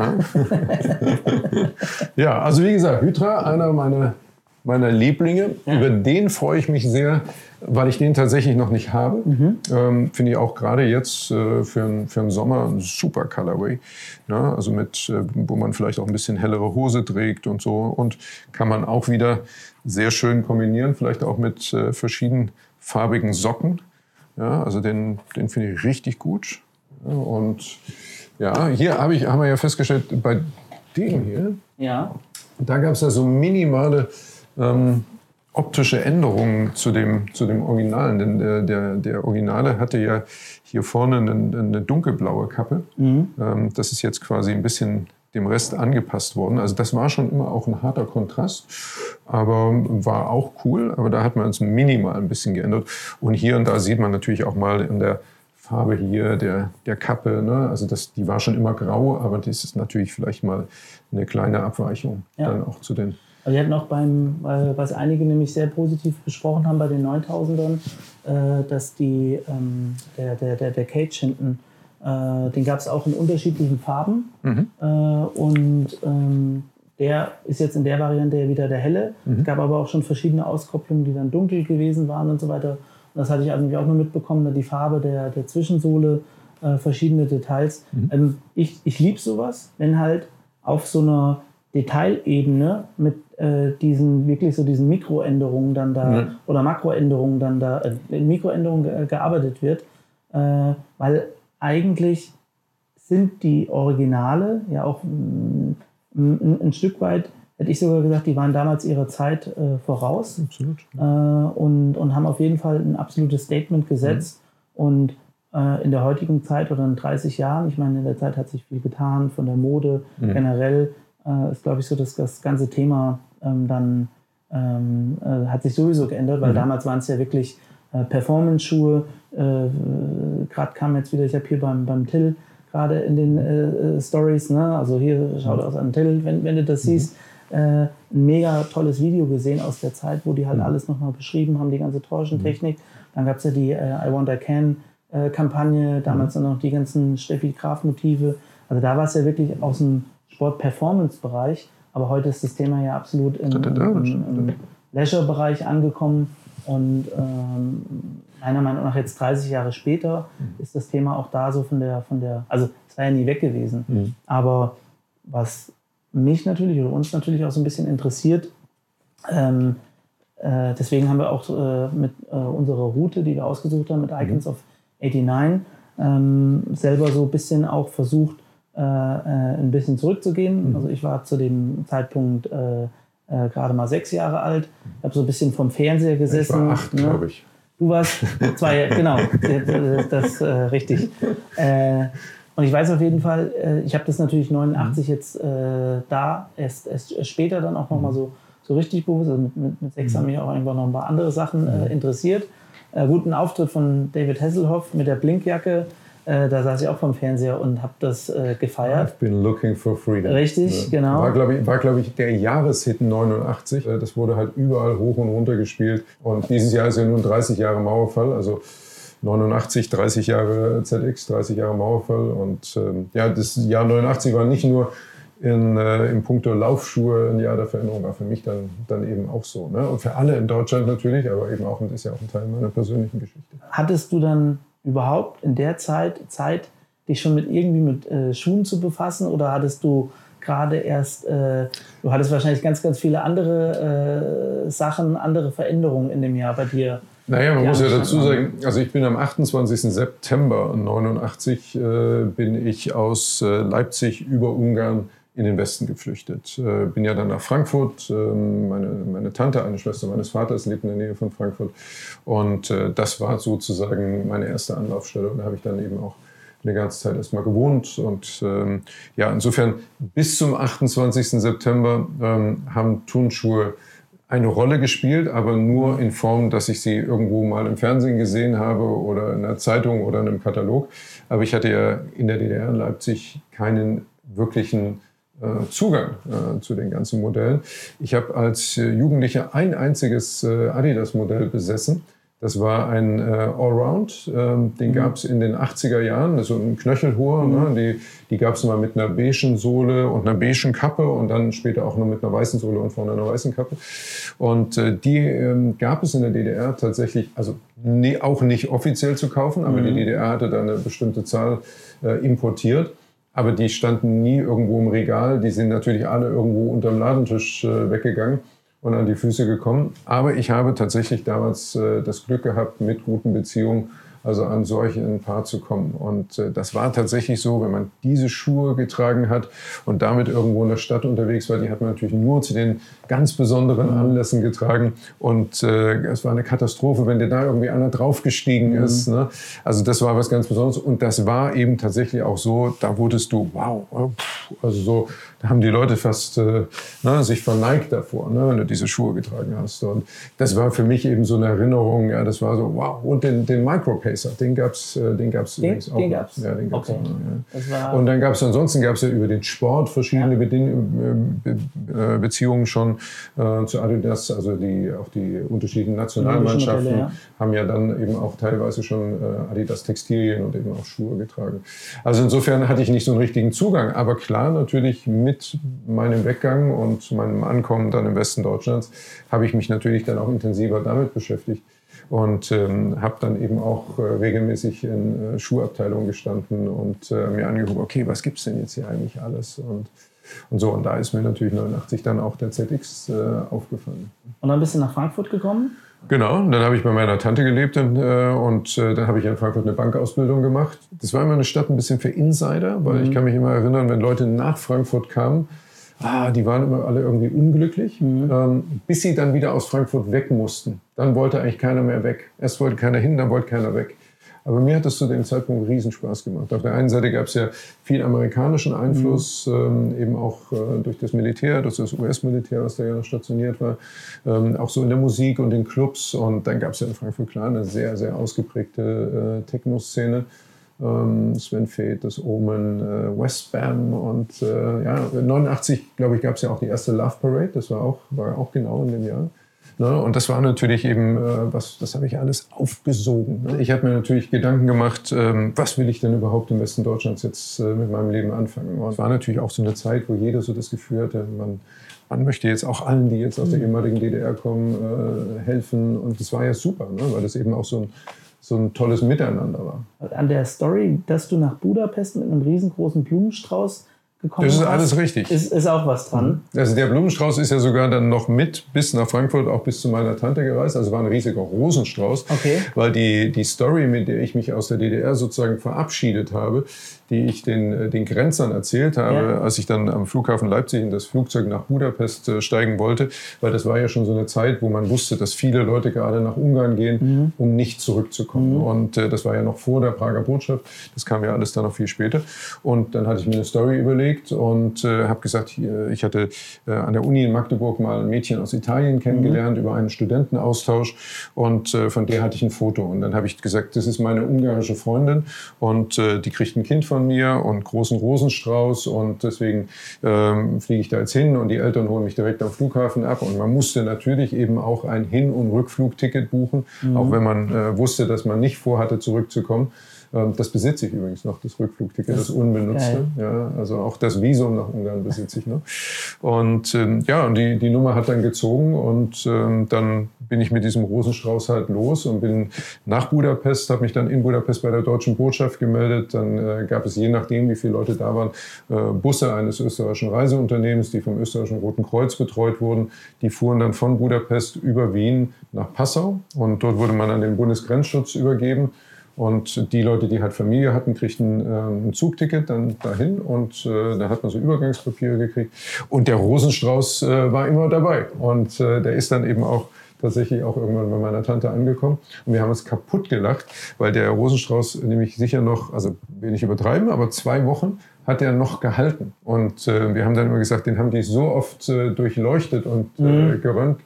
Ja, also wie gesagt, Hydra, einer meiner Lieblinge. Über den freue ich mich sehr, weil ich den tatsächlich noch nicht habe. Finde ich auch gerade jetzt für einen Sommer ein super Colorway. Ja, also wo man vielleicht auch ein bisschen hellere Hose trägt und so. Und kann man auch wieder sehr schön kombinieren, vielleicht auch mit verschiedenfarbigen Socken. Ja, also den finde ich richtig gut. Ja, und ja, hier haben wir ja festgestellt, bei dem hier, da gab es ja so minimale optische Änderungen zu dem Originalen. Denn der Originale hatte ja hier vorne eine dunkelblaue Kappe. Das ist jetzt quasi ein bisschen dem Rest angepasst worden. Also das war schon immer auch ein harter Kontrast, aber war auch cool. Aber da hat man es minimal ein bisschen geändert. Und hier und da sieht man natürlich auch mal in der Farbe hier der Kappe. Ne? Also die war schon immer grau, aber das ist natürlich vielleicht mal eine kleine Abweichung dann auch zu den... Also wir hatten auch was einige nämlich sehr positiv besprochen haben bei den 9000ern, dass der Cage hinten, den gab es auch in unterschiedlichen Farben. Der ist jetzt in der Variante ja wieder der helle. Es gab aber auch schon verschiedene Auskopplungen, die dann dunkel gewesen waren und so weiter. Und das hatte ich eigentlich auch nur mitbekommen, die Farbe der Zwischensohle, verschiedene Details. Ich liebe sowas, wenn halt auf so einer Detailebene mit diesen Mikroänderungen dann da oder Makroänderungen dann da in Mikroänderungen gearbeitet wird, weil eigentlich sind die Originale ja auch ein Stück weit, hätte ich sogar gesagt, die waren damals ihrer Zeit voraus. Absolut. Und haben auf jeden Fall ein absolutes Statement gesetzt. Und in der heutigen Zeit oder in 30 Jahren, ich meine, in der Zeit hat sich viel getan von der Mode generell, ist, glaube ich, so, dass das ganze Thema hat sich sowieso geändert, weil damals waren es ja wirklich Performance-Schuhe. Gerade kam jetzt wieder, ich habe hier beim Till gerade in den Stories, ne? Also hier schaut aus an Till, wenn du das siehst, ein mega tolles Video gesehen aus der Zeit, wo die halt alles nochmal beschrieben haben, die ganze Torsion-Technik. Dann gab es ja die I Want I Can Kampagne, damals dann noch die ganzen Steffi Graf Motive. Also da war es ja wirklich aus dem Sport-Performance-Bereich, aber heute ist das Thema ja absolut im Leisure-Bereich angekommen und meiner Meinung nach jetzt 30 Jahre später ist das Thema auch da so von der, also es war ja nie weg gewesen, aber was mich natürlich oder uns natürlich auch so ein bisschen interessiert, deswegen haben wir auch mit unserer Route, die wir ausgesucht haben, mit Icons of 89, selber so ein bisschen auch versucht, ein bisschen zurückzugehen. Also ich war zu dem Zeitpunkt gerade mal 6 Jahre alt. Ich habe so ein bisschen vom Fernseher gesessen. Ich war 8, glaube ich. Du warst 2, genau. Das richtig. Und ich weiß auf jeden Fall, ich habe das natürlich 89 jetzt da erst später dann auch nochmal so richtig bewusst. Also mit 6 haben mich auch irgendwann noch ein paar andere Sachen interessiert. Guten Auftritt von David Hasselhoff mit der Blinkjacke. Da saß ich auch vom Fernseher und habe das gefeiert. I've been looking for freedom. Richtig, genau. War, glaube ich, der Jahreshit 89. Das wurde halt überall hoch und runter gespielt. Und dieses Jahr ist ja nun 30 Jahre Mauerfall. Also 89, 30 Jahre ZX, 30 Jahre Mauerfall. Und das Jahr 89 war nicht nur in puncto Laufschuhe ein Jahr der Veränderung, war für mich dann eben auch so. Ne? Und für alle in Deutschland natürlich, aber eben auch, und ist ja auch ein Teil meiner persönlichen Geschichte. Hattest du dann überhaupt in der Zeit, dich schon mit Schuhen zu befassen, oder hattest du gerade erst, du hattest wahrscheinlich ganz, ganz viele andere Sachen, andere Veränderungen in dem Jahr bei dir? Naja, man muss ja dazu sagen, also ich bin am 28. September 89 bin ich aus Leipzig über Ungarn in den Westen geflüchtet. Bin ja dann nach Frankfurt. Meine Tante, eine Schwester meines Vaters, lebt in der Nähe von Frankfurt. Und das war sozusagen meine erste Anlaufstelle. Und da habe ich dann eben auch eine ganze Zeit erstmal gewohnt. Und insofern bis zum 28. September haben Turnschuhe eine Rolle gespielt, aber nur in Form, dass ich sie irgendwo mal im Fernsehen gesehen habe oder in einer Zeitung oder in einem Katalog. Aber ich hatte ja in der DDR in Leipzig keinen wirklichen Zugang zu den ganzen Modellen. Ich habe als Jugendlicher ein einziges Adidas-Modell besessen. Das war ein Allround, den gab es in den 80er Jahren, so ein knöchelhoher. Ne? Die gab es mal mit einer beigen Sohle und einer beigen Kappe und dann später auch noch mit einer weißen Sohle und vorne einer weißen Kappe. Und die gab es in der DDR tatsächlich, also auch nicht offiziell zu kaufen, aber die DDR hatte da eine bestimmte Zahl importiert. Aber die standen nie irgendwo im Regal. Die sind natürlich alle irgendwo unterm Ladentisch weggegangen und an die Füße gekommen. Aber ich habe tatsächlich damals das Glück gehabt, mit guten Beziehungen also an solch ein Paar zu kommen. Und das war tatsächlich so, wenn man diese Schuhe getragen hat und damit irgendwo in der Stadt unterwegs war, die hat man natürlich nur zu den ganz besonderen Anlässen getragen. Und es war eine Katastrophe, wenn dir da irgendwie einer draufgestiegen ist. Ne? Also das war was ganz Besonderes. Und das war eben tatsächlich auch so, da wurdest du, wow, also so, da haben die Leute fast sich verneigt davor, ne, wenn du diese Schuhe getragen hast. Und das war für mich eben so eine Erinnerung, ja, das war so, wow. Und den Micropacer, den gab's übrigens auch. Den gab's? Ja, den gab's okay. auch. Ja. Und dann ansonsten gab's ja über den Sport verschiedene Beziehungen schon zu Adidas, also auch die unterschiedlichen Nationalmannschaften haben ja dann eben auch teilweise schon Adidas Textilien und eben auch Schuhe getragen. Also insofern hatte ich nicht so einen richtigen Zugang, aber klar, natürlich mit meinem Weggang und meinem Ankommen dann im Westen Deutschlands habe ich mich natürlich dann auch intensiver damit beschäftigt und habe dann eben auch regelmäßig in Schuhabteilungen gestanden und mir angeguckt, okay, was gibt's denn jetzt hier eigentlich alles? Und Und so, und da ist mir natürlich 89 dann auch der ZX aufgefallen. Und dann bist du nach Frankfurt gekommen? Genau, und dann habe ich bei meiner Tante gelebt und dann habe ich in Frankfurt eine Bankausbildung gemacht. Das war immer eine Stadt ein bisschen für Insider, weil ich kann mich immer erinnern, wenn Leute nach Frankfurt kamen, die waren immer alle irgendwie unglücklich, bis sie dann wieder aus Frankfurt weg mussten. Dann wollte eigentlich keiner mehr weg. Erst wollte keiner hin, dann wollte keiner weg. Aber mir hat das zu dem Zeitpunkt Riesenspaß gemacht. Auf der einen Seite gab es ja viel amerikanischen Einfluss, eben auch durch das Militär, durch das US-Militär, was da ja noch stationiert war, auch so in der Musik und in Clubs. Und dann gab es ja in Frankfurt klar eine sehr, sehr ausgeprägte Techno-Szene. Sven Väth, das Omen, Westbam und 89, glaube ich, gab es ja auch die erste Love Parade. Das war auch genau in dem Jahr. Ne? Und das war natürlich eben, das habe ich alles aufgesogen. Ne? Ich habe mir natürlich Gedanken gemacht, was will ich denn überhaupt im Westen Deutschlands jetzt mit meinem Leben anfangen? Und es war natürlich auch so eine Zeit, wo jeder so das Gefühl hatte, man möchte jetzt auch allen, die jetzt aus der ehemaligen DDR kommen, helfen. Und das war ja super, ne? Weil das eben auch so ein tolles Miteinander war. An der Story, dass du nach Budapest mit einem riesengroßen Blumenstrauß gekommen bist. Das ist hast, alles richtig. Ist auch was dran. Also der Blumenstrauß ist ja sogar dann noch mit bis nach Frankfurt, auch bis zu meiner Tante gereist. Also war ein riesiger Rosenstrauß. Okay. Weil die Story, mit der ich mich aus der DDR sozusagen verabschiedet habe, die ich den Grenzern erzählt habe, als ich dann am Flughafen Leipzig in das Flugzeug nach Budapest steigen wollte, weil das war ja schon so eine Zeit, wo man wusste, dass viele Leute gerade nach Ungarn gehen, um nicht zurückzukommen. Und das war ja noch vor der Prager Botschaft. Das kam ja alles dann noch viel später. Und dann hatte ich mir eine Story überlegt und habe gesagt, ich hatte an der Uni in Magdeburg mal ein Mädchen aus Italien kennengelernt über einen Studentenaustausch und von der hatte ich ein Foto. Und dann habe ich gesagt, das ist meine ungarische Freundin und die kriegt ein Kind von mir und großen Rosenstrauß und deswegen fliege ich da jetzt hin und die Eltern holen mich direkt am Flughafen ab und man musste natürlich eben auch ein Hin- und Rückflugticket buchen, auch wenn man wusste, dass man nicht vorhatte zurückzukommen. Das besitze ich übrigens noch, das Rückflugticket, das unbenutzte. Ja, also auch das Visum nach Ungarn besitze ich noch. Und und die Nummer hat dann gezogen und dann bin ich mit diesem Rosenstrauß halt los und bin nach Budapest, habe mich dann in Budapest bei der Deutschen Botschaft gemeldet. Dann gab es, je nachdem, wie viele Leute da waren, Busse eines österreichischen Reiseunternehmens, die vom österreichischen Roten Kreuz betreut wurden. Die fuhren dann von Budapest über Wien nach Passau und dort wurde man an den Bundesgrenzschutz übergeben. Und die Leute, die halt Familie hatten, kriegten ein Zugticket dann dahin und da hat man so Übergangspapiere gekriegt. Und der Rosenstrauß war immer dabei. Und der ist dann eben auch tatsächlich auch irgendwann bei meiner Tante angekommen. Und wir haben uns kaputt gelacht, weil der Rosenstrauß nämlich sicher noch, also will nicht übertreiben, aber 2 Wochen hat er noch gehalten. Und wir haben dann immer gesagt, den haben die so oft durchleuchtet und gerönt,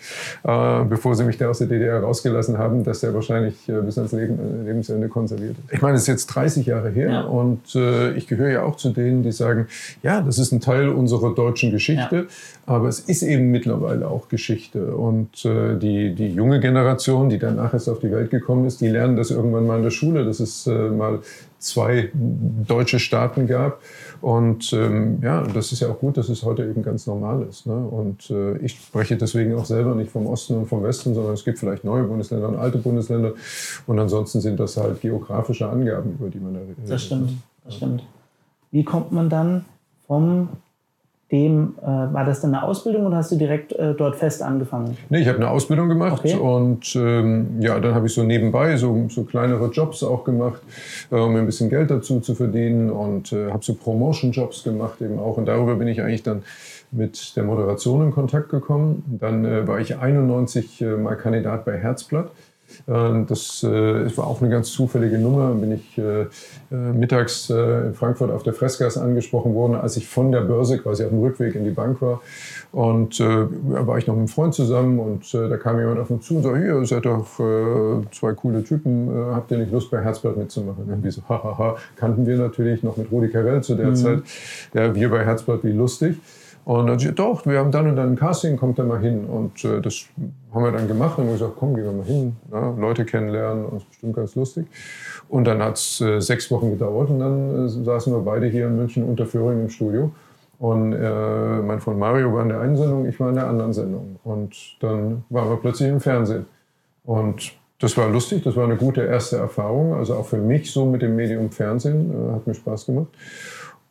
bevor sie mich da aus der DDR rausgelassen haben, dass der wahrscheinlich bis ans Lebensende konserviert ist. Ich meine, es ist jetzt 30 Jahre her und ich gehöre ja auch zu denen, die sagen, ja, das ist ein Teil unserer deutschen Geschichte, aber es ist eben mittlerweile auch Geschichte. Und die junge Generation, die danach erst auf die Welt gekommen ist, die lernen das irgendwann mal in der Schule, dass es mal 2 deutsche Staaten gab. Und das ist ja auch gut, dass es heute eben ganz normal ist. Ne? Und ich spreche deswegen auch selber nicht vom Osten und vom Westen, sondern es gibt vielleicht neue Bundesländer und alte Bundesländer. Und ansonsten sind das halt geografische Angaben, über die man da redet. Das stimmt. Wie kommt man dann war das dann eine Ausbildung oder hast du direkt dort fest angefangen? Nee, ich habe eine Ausbildung gemacht und dann habe ich so nebenbei so kleinere Jobs auch gemacht, um ein bisschen Geld dazu zu verdienen und habe so Promotion-Jobs gemacht eben auch und darüber bin ich eigentlich dann mit der Moderation in Kontakt gekommen. Dann war ich 91 mal Kandidat bei Herzblatt. Das war auch eine ganz zufällige Nummer. Dann bin ich mittags in Frankfurt auf der Fressgasse angesprochen worden, als ich von der Börse quasi auf dem Rückweg in die Bank war. Und war ich noch mit einem Freund zusammen und da kam jemand auf uns zu und sagte, hier, ihr seid doch 2 coole Typen, habt ihr nicht Lust bei Herzblatt mitzumachen? Und wir so, hahaha, kannten wir natürlich noch mit Rudi Carrell zu der Zeit. Ja, wir bei Herzblatt, wie lustig. Und dann sagte doch, wir haben dann und dann ein Casting, kommt da mal hin. Und das haben wir dann gemacht und haben gesagt, komm, gehen wir mal hin, Leute kennenlernen, das ist bestimmt ganz lustig. Und dann hat es 6 Wochen gedauert und dann saßen wir beide hier in München unter Föhring im Studio. Und mein Freund Mario war in der einen Sendung, ich war in der anderen Sendung. Und dann waren wir plötzlich im Fernsehen. Und das war lustig, das war eine gute erste Erfahrung, also auch für mich so mit dem Medium Fernsehen, hat mir Spaß gemacht.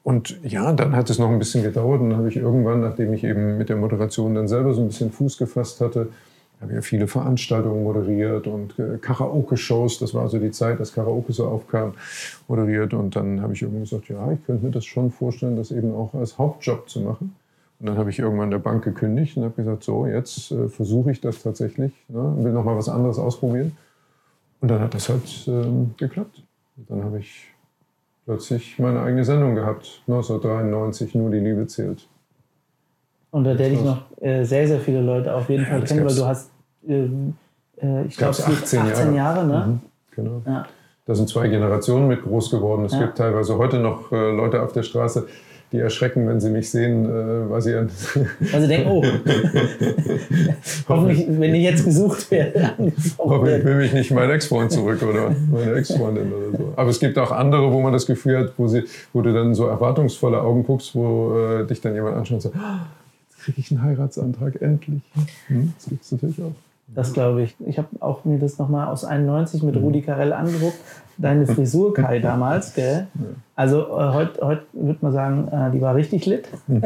Und ja, dann hat es noch ein bisschen gedauert und dann habe ich irgendwann, nachdem ich eben mit der Moderation dann selber so ein bisschen Fuß gefasst hatte, habe ja viele Veranstaltungen moderiert und Karaoke-Shows, das war so die Zeit, dass Karaoke so aufkam, moderiert. Und dann habe ich irgendwann gesagt, ja, ich könnte mir das schon vorstellen, das eben auch als Hauptjob zu machen. Und dann habe ich irgendwann der Bank gekündigt und habe gesagt, so, jetzt versuche ich das tatsächlich, ne, will noch mal was anderes ausprobieren. Und dann hat das halt geklappt. Und dann habe ich plötzlich meine eigene Sendung gehabt, 1993, Nur die Liebe zählt. Unter der dich noch sehr, sehr viele Leute auf jeden Fall kennen, weil du hast, ich glaube, 18 Jahre, ne? Mhm, genau. Ja. Da sind 2 Generationen mit groß geworden. Es gibt teilweise heute noch Leute auf der Straße, die erschrecken, wenn sie mich sehen, weil sie denken, oh, hoffentlich, wenn ich jetzt gesucht werde. Hoffentlich will mich nicht mein Ex-Freund zurück oder meine Ex-Freundin oder so. Aber es gibt auch andere, wo man das Gefühl hat, wo du dann so erwartungsvolle Augen guckst, wo dich dann jemand anschaut und sagt, jetzt kriege ich einen Heiratsantrag, endlich. Das gibt es natürlich auch. Das glaube ich. Ich habe auch mir das nochmal aus 91 mit Rudi Carrell angeguckt. Deine Frisur, Kai, damals, gell? Ja. Also heute würde man sagen, die war richtig lit.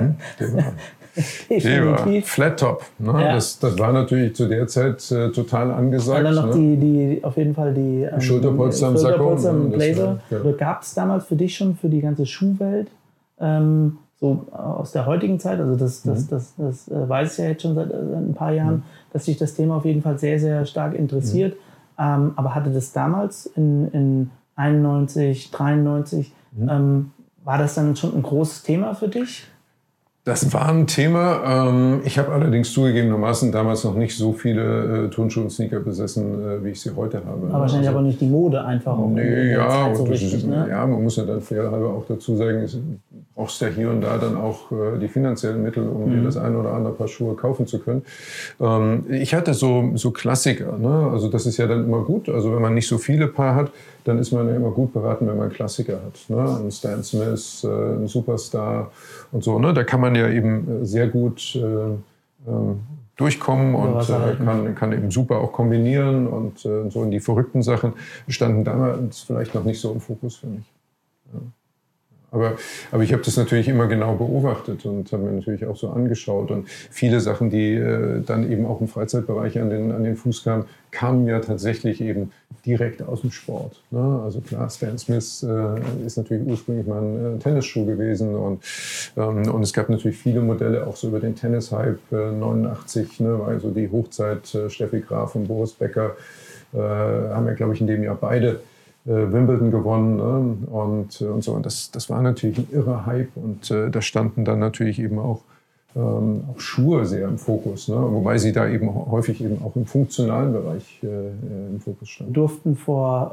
Die war Flat Top. Ne? Ja. Das war natürlich zu der Zeit total angesagt. Und dann noch die auf jeden Fall die Schulterpolster im Sakko. Im Blazer. Ja. Gab es damals für dich schon, für die ganze Schuhwelt, so aus der heutigen Zeit, also das weiß ich ja jetzt schon seit ein paar Jahren, dass sich das Thema auf jeden Fall sehr, sehr stark interessiert. Aber hatte das damals in 91, 93, war das dann schon ein großes Thema für dich? Das war ein Thema. Ich habe allerdings zugegebenermaßen damals noch nicht so viele Turnschuhe und Sneaker besessen, wie ich sie heute habe. Aber wahrscheinlich aber nicht die Mode einfach. Nee, ja, so richtig, ne? Ja, man muss ja dann fairerhalber auch dazu sagen, du brauchst ja hier und da dann auch die finanziellen Mittel, um dir das ein oder andere Paar Schuhe kaufen zu können. Ich hatte so Klassiker, ne? Also das ist ja dann immer gut. Also wenn man nicht so viele Paar hat, dann ist man ja immer gut beraten, wenn man Klassiker hat. Ne? Ein Stan Smith, ein Superstar und so. Ne? Da kann man ja eben sehr gut durchkommen und kann eben super auch kombinieren. Und so in die verrückten Sachen standen damals vielleicht noch nicht so im Fokus für mich. Ja. Aber ich habe das natürlich immer genau beobachtet und habe mir natürlich auch so angeschaut. Und viele Sachen, die dann eben auch im Freizeitbereich an den Fuß kamen ja tatsächlich eben direkt aus dem Sport. Ne? Also klar, Stan Smith ist natürlich ursprünglich mal ein Tennisschuh gewesen. Und es gab natürlich viele Modelle, auch so über den Tennis-Hype 89, ne? War also die Hochzeit Steffi Graf und Boris Becker haben ja, glaube ich, in dem Jahr beide Wimbledon gewonnen, ne? und so. Und das war natürlich ein irrer Hype und da standen dann natürlich eben auch Schuhe sehr im Fokus, ne? Wobei sie da eben häufig eben auch im funktionalen Bereich im Fokus standen. Wir durften vor,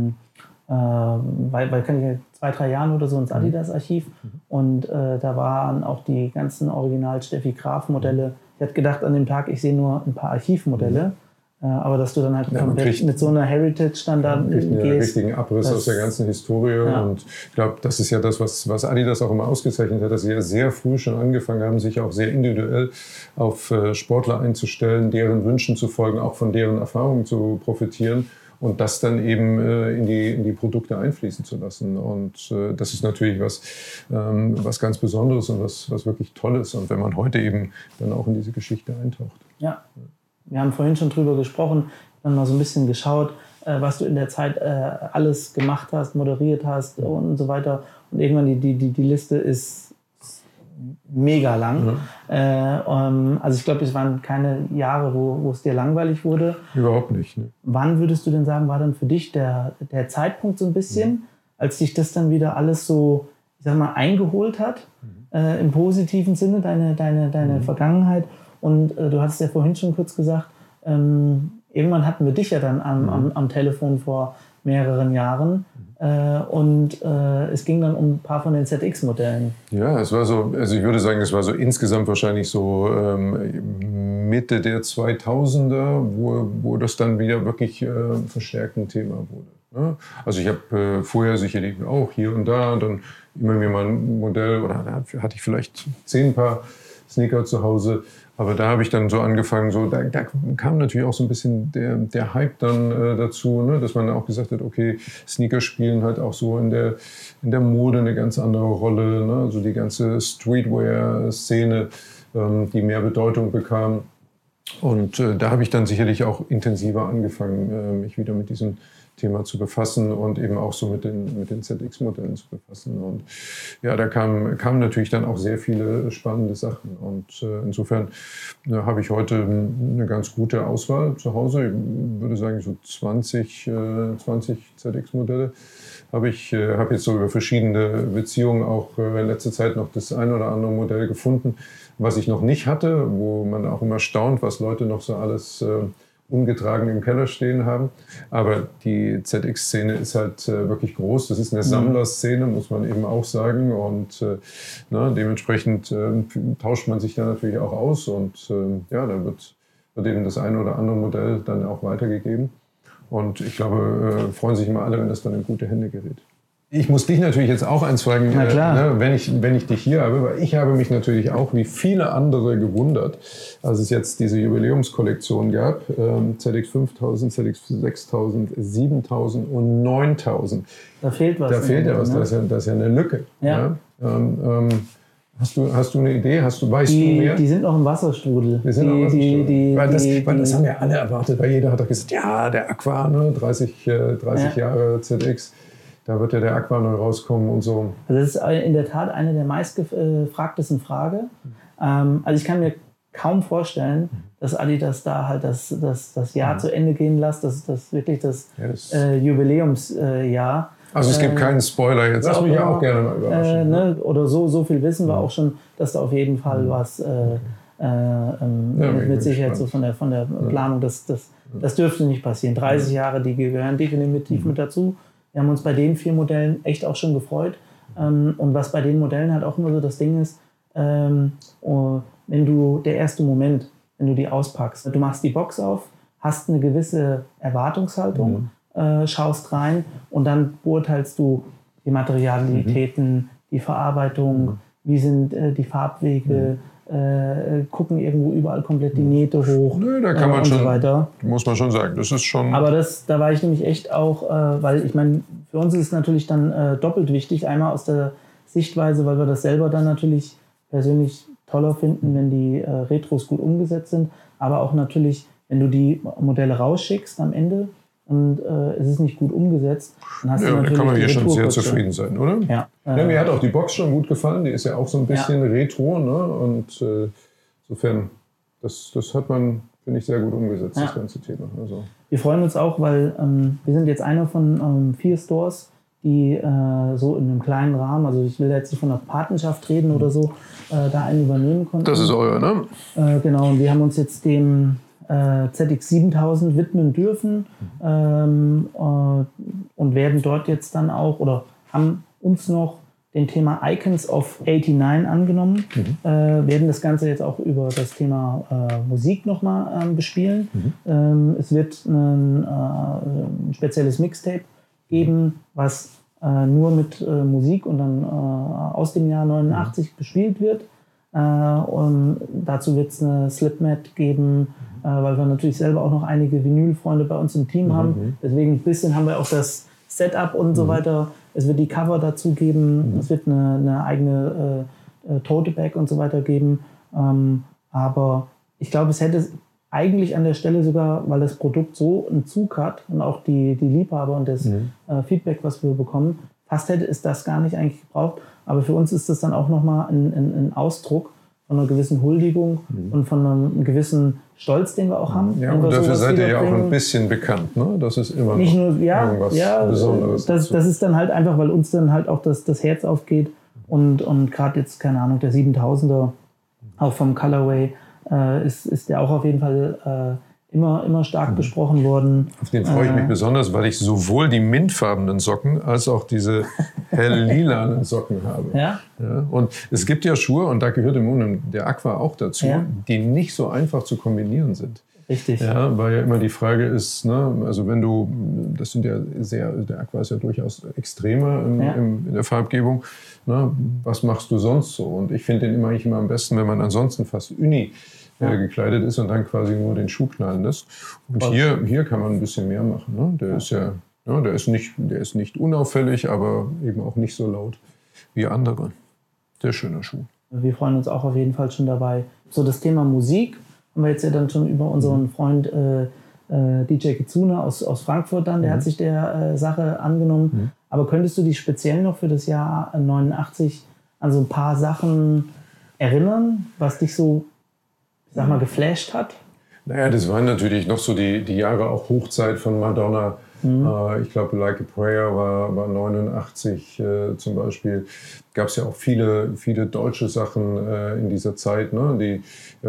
weil 2-3 Jahren oder so ins Adidas-Archiv und da waren auch die ganzen Original Steffi Graf Modelle. Ich hatte gedacht an dem Tag, ich sehe nur ein paar Archivmodelle. Aber dass du dann halt komplett mit so einer Heritage-Standard gehst. Einen richtigen Abriss aus der ganzen Historie. Ja. Und ich glaube, das ist ja das, was Adidas auch immer ausgezeichnet hat, dass sie ja sehr früh schon angefangen haben, sich auch sehr individuell auf Sportler einzustellen, deren Wünschen zu folgen, auch von deren Erfahrungen zu profitieren und das dann eben in die Produkte einfließen zu lassen. Und das ist natürlich was ganz Besonderes und was wirklich Tolles. Und wenn man heute eben dann auch in diese Geschichte eintaucht. Ja. Wir haben vorhin schon drüber gesprochen, dann mal so ein bisschen geschaut, was du in der Zeit alles gemacht hast, moderiert hast und so weiter. Und irgendwann die Liste ist mega lang. Also ich glaube, es waren keine Jahre, wo es dir langweilig wurde. Überhaupt nicht. Ne? Wann würdest du denn sagen, war dann für dich der Zeitpunkt so ein bisschen, als dich das dann wieder alles so, ich sag mal, eingeholt hat, im positiven Sinne, deine Vergangenheit? Und du hattest ja vorhin schon kurz gesagt, irgendwann hatten wir dich ja dann am Telefon vor mehreren Jahren und es ging dann um ein paar von den ZX-Modellen. Ja, es war so, also ich würde sagen, es war so insgesamt wahrscheinlich so Mitte der 2000er, wo das dann wieder wirklich verstärkt ein Thema wurde. Ne? Also ich habe vorher sicherlich auch hier und da dann immer mir mal ein Modell, oder da hatte ich vielleicht 10 Paar Sneaker zu Hause. Aber da habe ich dann so angefangen, da kam natürlich auch so ein bisschen der Hype dann dazu, ne? Dass man auch gesagt hat, okay, Sneaker spielen halt auch so in der Mode eine ganz andere Rolle, ne? Also die ganze Streetwear-Szene, die mehr Bedeutung bekam. Und da habe ich dann sicherlich auch intensiver angefangen, mich wieder mit diesem Thema zu befassen und eben auch so mit den ZX-Modellen zu befassen. Und ja, da kamen natürlich dann auch sehr viele spannende Sachen. Und insofern habe ich heute eine ganz gute Auswahl zu Hause. Ich würde sagen, so 20 ZX-Modelle. Habe jetzt so über verschiedene Beziehungen auch in letzter Zeit noch das ein oder andere Modell gefunden, was ich noch nicht hatte, wo man auch immer staunt, was Leute noch so alles ungetragen im Keller stehen haben. Aber die ZX-Szene ist halt wirklich groß. Das ist eine Sammlerszene, muss man eben auch sagen. Und dementsprechend tauscht man sich da natürlich auch aus. Und da wird eben das eine oder andere Modell dann auch weitergegeben. Und ich glaube, freuen sich immer alle, wenn das dann in gute Hände gerät. Ich muss dich natürlich jetzt auch eins fragen, wenn ich dich hier habe, weil ich habe mich natürlich auch wie viele andere gewundert, als es jetzt diese Jubiläumskollektion gab, ZX 5000, ZX 6000, 7000 und 9000. Da fehlt was. Da fehlt ja was, das ist ja eine Lücke. Ja. Hast du eine Idee? Weißt du mehr? Die sind noch im Wasserstrudel. Das haben ja alle erwartet, weil jeder hat doch gesagt, ja, der Aqua, 30 Jahre ZX. Da wird ja der Aqua neu rauskommen und so. Also das ist in der Tat eine der meistgefragtesten Fragen. Also ich kann mir kaum vorstellen, dass Adidas da halt das Jahr zu Ende gehen lässt. Das ist wirklich das Jubiläumsjahr. Also es gibt keinen Spoiler jetzt. Lass mich ja auch gerne mal überraschen. Oder so viel wissen wir auch schon, dass da auf jeden Fall was mit Sicherheit so von der Planung, das dürfte nicht passieren. 30 Jahre, die gehören definitiv mit dazu. Wir haben uns bei den 4 Modellen echt auch schon gefreut. Und was bei den Modellen halt auch immer so das Ding ist, wenn der erste Moment, wenn du die auspackst, du machst die Box auf, hast eine gewisse Erwartungshaltung, schaust rein und dann beurteilst du die Materialitäten, die Verarbeitung, wie sind die Farbwege, gucken irgendwo überall komplett die Nähte hoch. Nö, da kann man und schon, so weiter. Muss man schon sagen, das ist schon... Aber da war ich nämlich echt auch, weil ich meine, für uns ist es natürlich dann doppelt wichtig, einmal aus der Sichtweise, weil wir das selber dann natürlich persönlich toller finden, wenn die Retros gut umgesetzt sind, aber auch natürlich, wenn du die Modelle rausschickst am Ende und es ist nicht gut umgesetzt, dann hast du natürlich da kann man hier schon sehr Retourkutsche. zufrieden sein, oder? Ja. Mir hat auch die Box schon gut gefallen, die ist ja auch so ein bisschen retro, ne? Und insofern, das hat man, finde ich, sehr gut umgesetzt, das ganze Thema. Also. Wir freuen uns auch, weil wir sind jetzt einer von 4 Stores, die so in einem kleinen Rahmen, also ich will jetzt nicht von einer Patenschaft reden oder so, da einen übernehmen konnten. Das ist euer, ne? Genau, und wir haben uns jetzt dem ZX 7000 widmen dürfen und werden dort jetzt dann auch, oder haben uns noch dem Thema Icons of 89 angenommen, werden das Ganze jetzt auch über das Thema Musik nochmal bespielen. Es wird ein spezielles Mixtape geben, was nur mit Musik und dann aus dem Jahr 89 bespielt wird. Und dazu wird es eine Slipmat geben, weil wir natürlich selber auch noch einige Vinylfreunde bei uns im Team haben. Deswegen ein bisschen haben wir auch das Setup und so weiter. Es wird die Cover dazu geben. Es wird eine eigene Tote Bag und so weiter geben. Aber ich glaube, es hätte eigentlich an der Stelle sogar, weil das Produkt so einen Zug hat und auch die Liebhaber und das Feedback, was wir bekommen, fast hätte es das gar nicht eigentlich gebraucht. Aber für uns ist das dann auch nochmal ein Ausdruck von einer gewissen Huldigung und von einem gewissen Stolz, den wir auch haben. Ja, und dafür seid ihr ja auch ein bisschen bekannt, ne? Das ist immer nicht nur, irgendwas Besonderes. Das ist dann halt einfach, weil uns dann halt auch das Herz aufgeht und gerade jetzt, keine Ahnung, der 7000er, auch vom Colorway, ist der auch auf jeden Fall immer stark besprochen worden. Auf den freue ich mich besonders, weil ich sowohl die mintfarbenen Socken als auch diese hell-lilanen Socken habe. Ja? Ja, und es gibt ja Schuhe, und da gehört im Grunde der Aqua auch dazu, die nicht so einfach zu kombinieren sind. Richtig. Ja, weil ja immer die Frage ist, ne, also wenn du, das sind ja der Aqua ist ja durchaus extremer in der Farbgebung, ne, was machst du sonst so? Und ich finde den eigentlich immer am besten, wenn man ansonsten fast uni gekleidet ist und dann quasi nur den Schuh knallen lässt. Und hier kann man ein bisschen mehr machen. Ne? Der ist der ist nicht unauffällig, aber eben auch nicht so laut wie andere. Sehr schöner Schuh. Wir freuen uns auch auf jeden Fall schon dabei. So, das Thema Musik haben wir jetzt ja dann schon über unseren Freund DJ Kitsune aus Frankfurt dann, der hat sich der Sache angenommen. Aber könntest du dich speziell noch für das Jahr 89 an so ein paar Sachen erinnern, was dich so, ich sag mal, geflasht hat? Naja, das waren natürlich noch so die Jahre auch Hochzeit von Madonna. Ich glaube, Like a Prayer war 89 zum Beispiel. Gab es ja auch viele deutsche Sachen in dieser Zeit, ne, die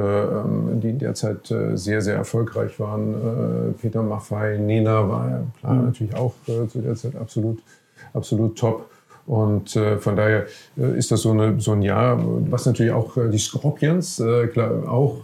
in der Zeit sehr, sehr erfolgreich waren. Peter Maffay, Nena war ja klar natürlich auch zu der Zeit absolut top. Und von daher ist das so ein Jahr, was natürlich auch die Scorpions, klar, auch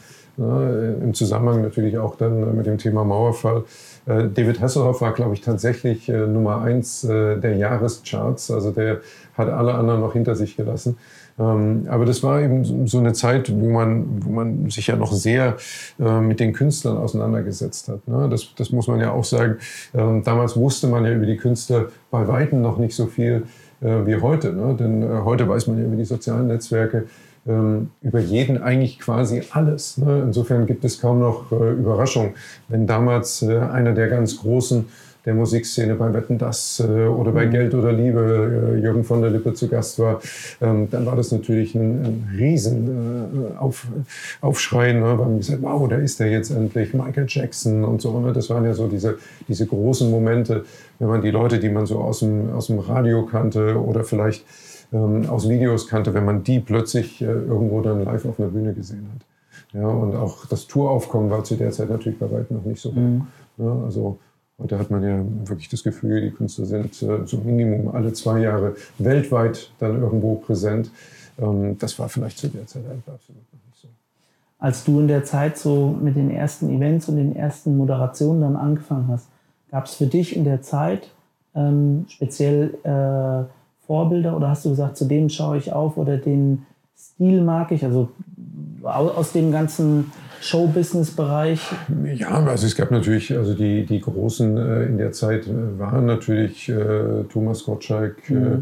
im Zusammenhang natürlich auch dann mit dem Thema Mauerfall. David Hasselhoff war, glaube ich, tatsächlich Nummer 1 der Jahrescharts. Also der hat alle anderen noch hinter sich gelassen. Aber das war eben so eine Zeit, wo man sich ja noch sehr mit den Künstlern auseinandergesetzt hat. Ne? Das muss man ja auch sagen. Damals wusste man ja über die Künstler bei Weitem noch nicht so viel wie heute. Ne? Denn heute weiß man ja über die sozialen Netzwerke über jeden eigentlich quasi alles. Ne? Insofern gibt es kaum noch Überraschung. Wenn damals einer der ganz Großen der Musikszene bei Wetten, dass oder bei Geld oder Liebe Jürgen von der Lippe zu Gast war, dann war das natürlich ein riesen Aufschrei, ne? Weil man gesagt, wow, da ist der jetzt endlich, Michael Jackson und so. Ne? Das waren ja so diese großen Momente, wenn man die Leute, die man so aus dem Radio kannte oder vielleicht aus Videos kannte, wenn man die plötzlich irgendwo dann live auf einer Bühne gesehen hat. Ja, und auch das Touraufkommen war zu der Zeit natürlich bei weitem noch nicht so hoch. Ja, also heute hat man ja wirklich das Gefühl, die Künstler sind so Minimum alle 2 Jahre weltweit dann irgendwo präsent. Das war vielleicht zu der Zeit absolut noch nicht so. Als du in der Zeit so mit den ersten Events und den ersten Moderationen dann angefangen hast, gab es für dich in der Zeit speziell Vorbilder oder hast du gesagt, zu dem schaue ich auf oder den Stil mag ich, also aus dem ganzen Show-Business-Bereich? Ja, also es gab natürlich, also die Großen in der Zeit waren natürlich Thomas Gottschalk,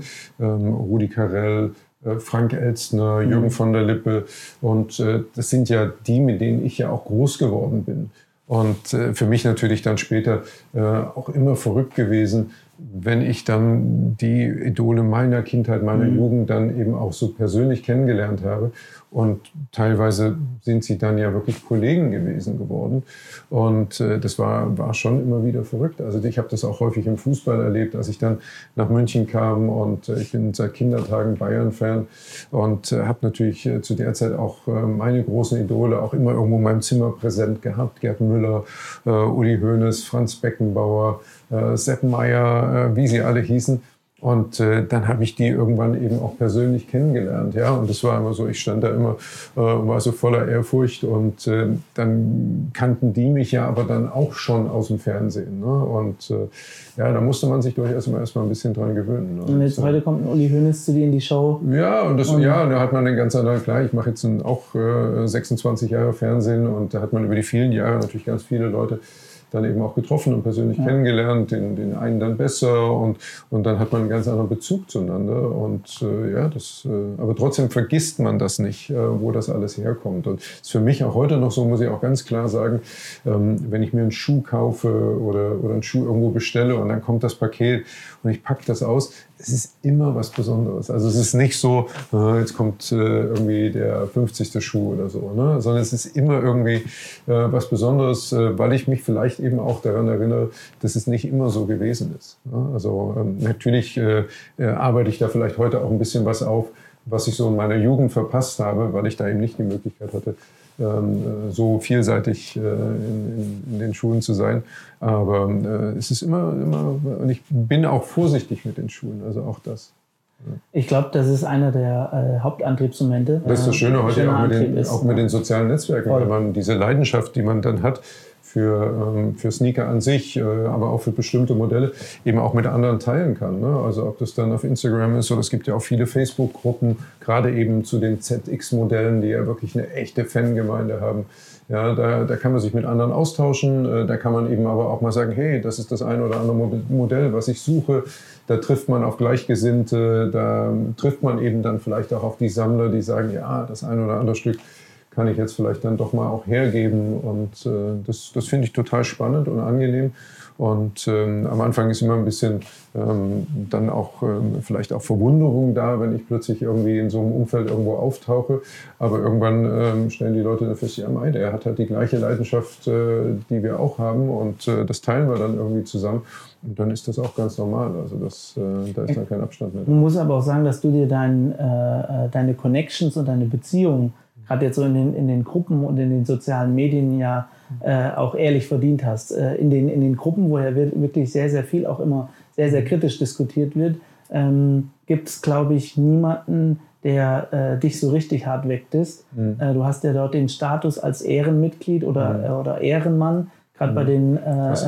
Rudi Carrell, Frank Elstner, Jürgen von der Lippe und das sind ja die, mit denen ich ja auch groß geworden bin. Und für mich natürlich dann später auch immer verrückt gewesen, wenn ich dann die Idole meiner Kindheit, meiner Jugend dann eben auch so persönlich kennengelernt habe. Und teilweise sind sie dann ja wirklich Kollegen geworden. Und das war schon immer wieder verrückt. Also ich habe das auch häufig im Fußball erlebt, als ich dann nach München kam. Und ich bin seit Kindertagen Bayern-Fan und habe natürlich zu der Zeit auch meine großen Idole auch immer irgendwo in meinem Zimmer präsent gehabt. Gerd Müller, Uli Hoeneß, Franz Beckenbauer, Sepp Maier, wie sie alle hießen. Und dann habe ich die irgendwann eben auch persönlich kennengelernt. Ja? Und das war immer so, ich stand da immer, war so voller Ehrfurcht. Und dann kannten die mich ja aber dann auch schon aus dem Fernsehen. Ne? Und ja, da musste man sich durchaus erstmal ein bisschen dran gewöhnen. Ne? Und jetzt heute kommt ein Uli Hoeneß zu dir in die Show. Ja, und da hat man den ganz anderen, klar, ich mache jetzt auch 26 Jahre Fernsehen und da hat man über die vielen Jahre natürlich ganz viele Leute dann eben auch getroffen und persönlich kennengelernt, den einen dann besser und dann hat man einen ganz anderen Bezug zueinander und aber trotzdem vergisst man das nicht, wo das alles herkommt und das ist für mich auch heute noch so, muss ich auch ganz klar sagen, wenn ich mir einen Schuh kaufe oder einen Schuh irgendwo bestelle und dann kommt das Paket und ich packe das aus, es ist immer was Besonderes. Also es ist nicht so, jetzt kommt irgendwie der 50. Schuh oder so, ne? Sondern es ist immer irgendwie was Besonderes, weil ich mich vielleicht eben auch daran erinnere, dass es nicht immer so gewesen ist. Ne? Also natürlich arbeite ich da vielleicht heute auch ein bisschen was auf, was ich so in meiner Jugend verpasst habe, weil ich da eben nicht die Möglichkeit hatte, so vielseitig in den Schuhen zu sein. Aber es ist immer, und ich bin auch vorsichtig mit den Schuhen, also auch das. Ich glaube, das ist einer der Hauptantriebsmomente. Das ist das Schöne heute auch mit den sozialen Netzwerken, weil man diese Leidenschaft, die man dann hat für Sneaker an sich, aber auch für bestimmte Modelle, eben auch mit anderen teilen kann. Ne? Also ob das dann auf Instagram ist oder es gibt ja auch viele Facebook-Gruppen, gerade eben zu den ZX-Modellen, die ja wirklich eine echte Fangemeinde haben. Ja, da kann man sich mit anderen austauschen, da kann man eben aber auch mal sagen, hey, das ist das ein oder andere Modell, was ich suche. Da trifft man auf Gleichgesinnte, da trifft man eben dann vielleicht auch auf die Sammler, die sagen, ja, das ein oder andere Stück kann ich jetzt vielleicht dann doch mal auch hergeben. Und das finde ich total spannend und angenehm. Und am Anfang ist immer ein bisschen dann auch vielleicht auch Verwunderung da, wenn ich plötzlich irgendwie in so einem Umfeld irgendwo auftauche. Aber irgendwann stellen die Leute dann fest, ja, der hat halt die gleiche Leidenschaft, die wir auch haben. Und das teilen wir dann irgendwie zusammen. Und dann ist das auch ganz normal. Also da ist dann kein Abstand mehr. Man muss aber auch sagen, dass du dir deine Connections und deine Beziehungen gerade jetzt so in den Gruppen und in den sozialen Medien ja auch ehrlich verdient hast. In den Gruppen, wo ja wirklich sehr, sehr viel auch immer sehr, sehr kritisch diskutiert wird, gibt es, glaube ich, niemanden, der dich so richtig hart wegdisst. Du hast ja dort den Status als Ehrenmitglied oder Ehrenmann. Gerade bei den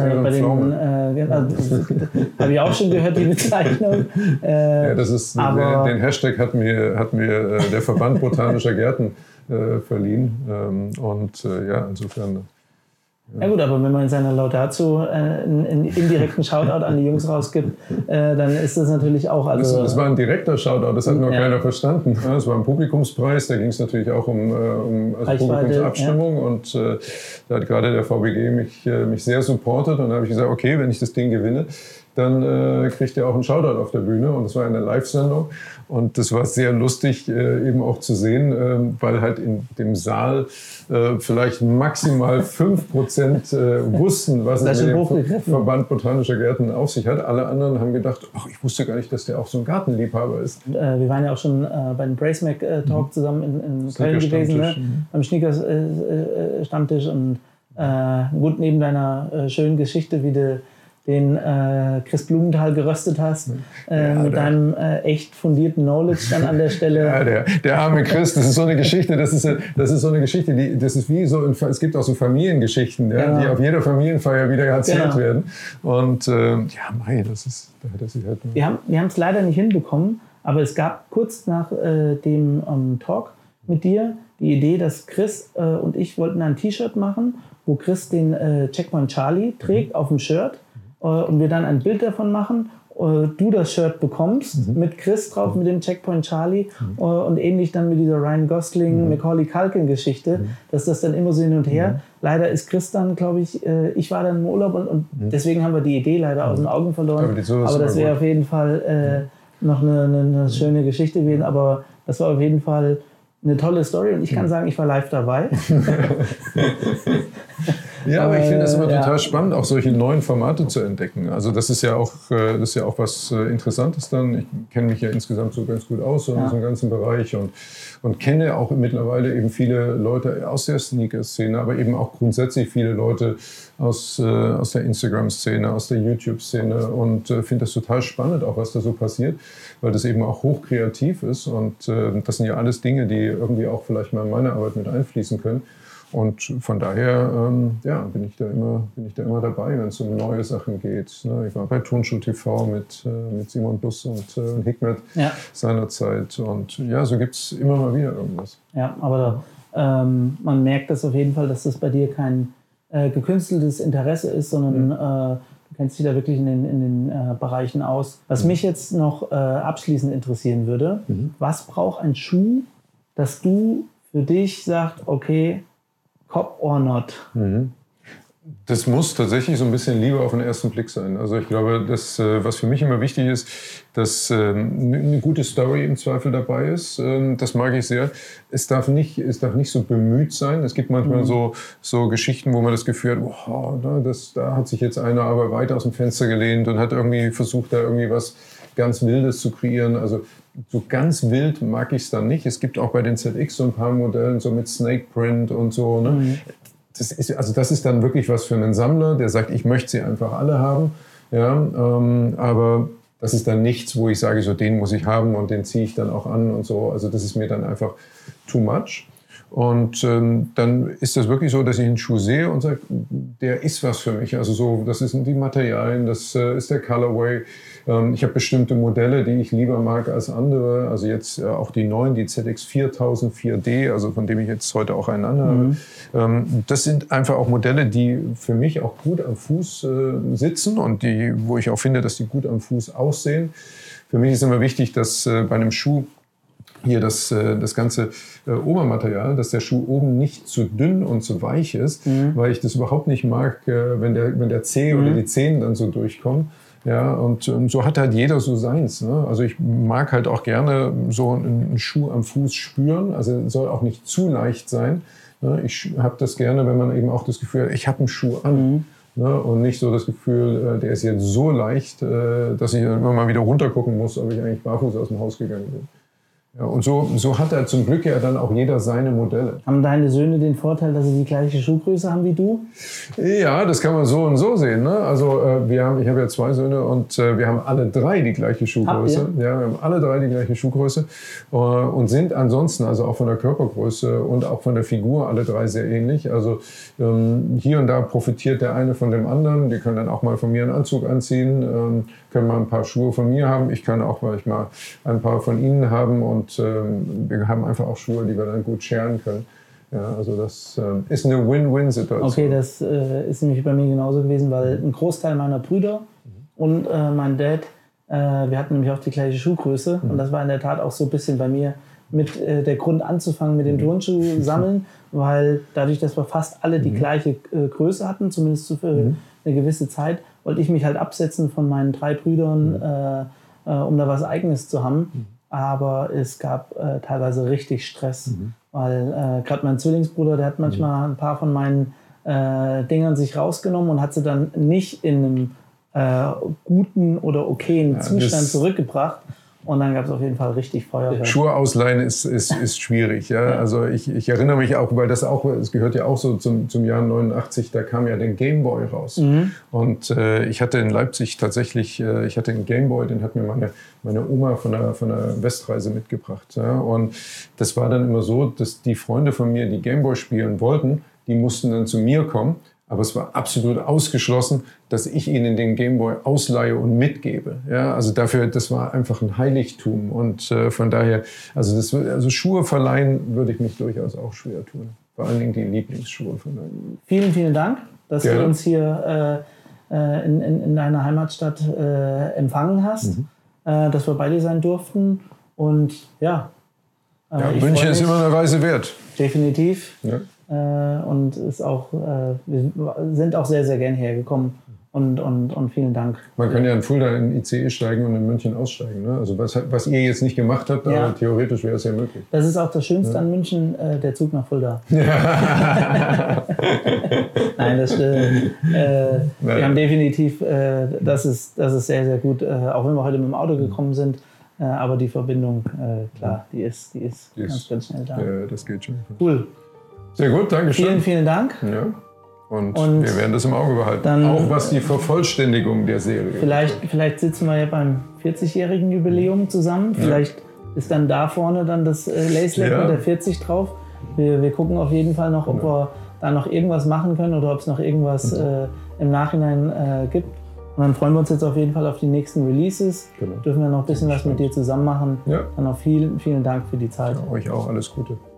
habe ich auch schon gehört, die Bezeichnung. Ja, das ist, den Hashtag hat mir der Verband Botanischer Gärten verliehen. Ja, insofern. Ja gut, aber wenn man in seiner Laudatio einen indirekten Shoutout an die Jungs rausgibt, dann ist das natürlich auch alles. Das war ein direkter Shoutout, das hat nur keiner verstanden. Es war ein Publikumspreis, da ging es natürlich auch um Publikumsabstimmung und da hat gerade der VBG mich sehr supportet und da habe ich gesagt, okay, wenn ich das Ding gewinne, dann kriegt er auch einen Shoutout auf der Bühne und das war eine Live-Sendung und das war sehr lustig eben auch zu sehen, weil halt in dem Saal vielleicht maximal 5% wussten, was es mit dem Verband Botanischer Gärten auf sich hat. Alle anderen haben gedacht, ach, ich wusste gar nicht, dass der auch so ein Gartenliebhaber ist. Wir waren ja auch schon bei dem Bracemac Talk zusammen in Köln gewesen, ne? Beim Sneakers-Stammtisch und gut neben deiner schönen Geschichte, wie du den Chris Blumenthal geröstet hast, mit deinem echt fundierten Knowledge dann an der Stelle. Ja, der arme Chris, das ist so eine Geschichte, das ist so eine Geschichte, das ist wie so, es gibt auch so Familiengeschichten, die auf jeder Familienfeier wieder erzählt werden. Und das ist halt... Wir haben es leider nicht hinbekommen, aber es gab kurz nach dem Talk mit dir die Idee, dass Chris und ich wollten ein T-Shirt machen, wo Chris den Checkpoint Charlie trägt auf dem Shirt. Und wir dann ein Bild davon machen, du das Shirt bekommst, mit Chris drauf, mit dem Checkpoint Charlie und ähnlich dann mit dieser Ryan Gosling, Macaulay Culkin Geschichte, dass das dann immer so hin und her. Leider ist Chris dann, glaube ich war dann im Urlaub und deswegen haben wir die Idee leider aus den Augen verloren. Aber das wäre auf jeden Fall noch eine schöne Geschichte gewesen, aber das war auf jeden Fall eine tolle Story und ich kann sagen, ich war live dabei. Ja, aber ich finde es immer total spannend, auch solche neuen Formate zu entdecken. Also das ist ja auch was Interessantes dann. Ich kenne mich ja insgesamt so ganz gut aus in diesem ganzen Bereich und kenne auch mittlerweile eben viele Leute aus der Sneaker-Szene, aber eben auch grundsätzlich viele Leute aus der Instagram-Szene, aus der YouTube-Szene und finde das total spannend, auch was da so passiert, weil das eben auch hochkreativ ist und das sind ja alles Dinge, die irgendwie auch vielleicht mal in meine Arbeit mit einfließen können. Und von daher bin ich da immer dabei, wenn es um neue Sachen geht. Ich war bei Turnschuh TV mit Simon Bus und Hikmet seinerzeit. Und ja, so gibt es immer mal wieder irgendwas. Ja, aber man merkt das auf jeden Fall, dass das bei dir kein gekünsteltes Interesse ist, sondern du kennst dich da wirklich in den Bereichen aus. Was mich jetzt noch abschließend interessieren würde, was braucht ein Schuh, dass du für dich sagst, okay, Cop or not? Das muss tatsächlich so ein bisschen Liebe auf den ersten Blick sein. Also ich glaube, was für mich immer wichtig ist, dass eine gute Story im Zweifel dabei ist. Das mag ich sehr. Es darf nicht so bemüht sein. Es gibt manchmal so Geschichten, wo man das Gefühl hat, da hat sich jetzt einer aber weit aus dem Fenster gelehnt und hat irgendwie versucht, da irgendwie was ganz Wildes zu kreieren. Also so ganz wild mag ich es dann nicht. Es gibt auch bei den ZX so ein paar Modellen, so mit Snake Print und so. Ne? Das ist dann wirklich was für einen Sammler, der sagt, ich möchte sie einfach alle haben. Ja, aber das ist dann nichts, wo ich sage, so den muss ich haben und den ziehe ich dann auch an und so. Also das ist mir dann einfach too much. Und dann ist das wirklich so, dass ich einen Schuh sehe und sage, der ist was für mich. Also so, das sind die Materialien, das ist der Colorway. Ich habe bestimmte Modelle, die ich lieber mag als andere. Also jetzt auch die neuen, die ZX 4000 4D, also von dem ich jetzt heute auch einen anhabe. Das sind einfach auch Modelle, die für mich auch gut am Fuß sitzen und wo ich auch finde, dass die gut am Fuß aussehen. Für mich ist immer wichtig, dass bei einem Schuh hier das ganze Obermaterial, dass der Schuh oben nicht zu dünn und zu weich ist, weil ich das überhaupt nicht mag, wenn der Zeh oder die Zehen dann so durchkommen. Ja, und so hat halt jeder so seins. Ne? Also ich mag halt auch gerne so einen Schuh am Fuß spüren. Also soll auch nicht zu leicht sein. Ne? Ich habe das gerne, wenn man eben auch das Gefühl hat, ich habe einen Schuh an. Ne? Und nicht so das Gefühl, der ist jetzt so leicht, dass ich immer mal wieder runtergucken muss, ob ich eigentlich barfuß aus dem Haus gegangen bin. Ja, und so hat er zum Glück ja dann auch jeder seine Modelle. Haben deine Söhne den Vorteil, dass sie die gleiche Schuhgröße haben wie du? Ja, das kann man so und so sehen. Ne? Also ich habe ja 2 Söhne und wir haben alle 3 die gleiche Schuhgröße. Ja, wir haben alle 3 die gleiche Schuhgröße und sind ansonsten, also auch von der Körpergröße und auch von der Figur, alle 3 sehr ähnlich. Also hier und da profitiert der eine von dem anderen. Die können dann auch mal von mir einen Anzug anziehen, können mal ein paar Schuhe von mir haben. Ich kann auch manchmal ein paar von ihnen haben und wir haben einfach auch Schuhe, die wir dann gut scheren können. Ja, also das ist eine Win-Win-Situation. Okay, das ist nämlich bei mir genauso gewesen, weil ein Großteil meiner Brüder und mein Dad, wir hatten nämlich auch die gleiche Schuhgröße und das war in der Tat auch so ein bisschen bei mir mit der Grund anzufangen mit dem Turnschuh sammeln, weil dadurch, dass wir fast alle die gleiche Größe hatten, zumindest für eine gewisse Zeit, wollte ich mich halt absetzen von meinen 3 Brüdern, um da was Eigenes zu haben. Aber es gab teilweise richtig Stress, weil gerade mein Zwillingsbruder, der hat manchmal ein paar von meinen Dingern sich rausgenommen und hat sie dann nicht in einem guten oder okayen Zustand zurückgebracht. Und dann gab es auf jeden Fall richtig Feuerwehr. Schuhe ausleihen ist schwierig. Ja? Also ich erinnere mich auch, weil es gehört ja auch so zum Jahr 89, da kam ja der Gameboy raus. Und ich hatte in Leipzig tatsächlich, ich hatte einen Gameboy, den hat mir meine Oma von der Westreise mitgebracht. Ja? Und das war dann immer so, dass die Freunde von mir, die Gameboy spielen wollten, die mussten dann zu mir kommen. Aber es war absolut ausgeschlossen, dass ich ihnen den Gameboy ausleihe und mitgebe. Ja, also das war einfach ein Heiligtum. Und von daher, also Schuhe verleihen würde ich mich durchaus auch schwer tun. Vor allen Dingen die Lieblingsschuhe verleihen. Vielen, vielen Dank, dass du uns hier in deiner Heimatstadt empfangen hast, dass wir bei dir sein durften. Und München ist immer eine Reise wert. Definitiv. Ja. Und ist auch, wir sind auch sehr, sehr gern hergekommen und vielen Dank. Man kann ja in Fulda in ICE steigen und in München aussteigen. Ne? Also was ihr jetzt nicht gemacht habt, aber theoretisch wäre es ja möglich. Das ist auch das Schönste an München, der Zug nach Fulda. Nein, wir haben definitiv, das ist sehr, sehr gut, auch wenn wir heute mit dem Auto gekommen sind. Aber die Verbindung, klar, die ist ganz schnell da. Ja, das geht schon. Cool. Sehr gut, danke schön. Vielen, vielen Dank. Ja. Und wir werden das im Auge behalten. Dann, auch was die Vervollständigung der Serie. Vielleicht sitzen wir ja beim 40-jährigen Jubiläum zusammen. Vielleicht ist dann da vorne dann das Lacelet mit der 40 drauf. Wir gucken auf jeden Fall noch, ob wir da noch irgendwas machen können oder ob es noch irgendwas im Nachhinein gibt. Und dann freuen wir uns jetzt auf jeden Fall auf die nächsten Releases. Genau. Dürfen wir noch ein bisschen was mit dir zusammen machen. Ja. Dann auch vielen, vielen Dank für die Zeit. Ja, euch auch alles Gute.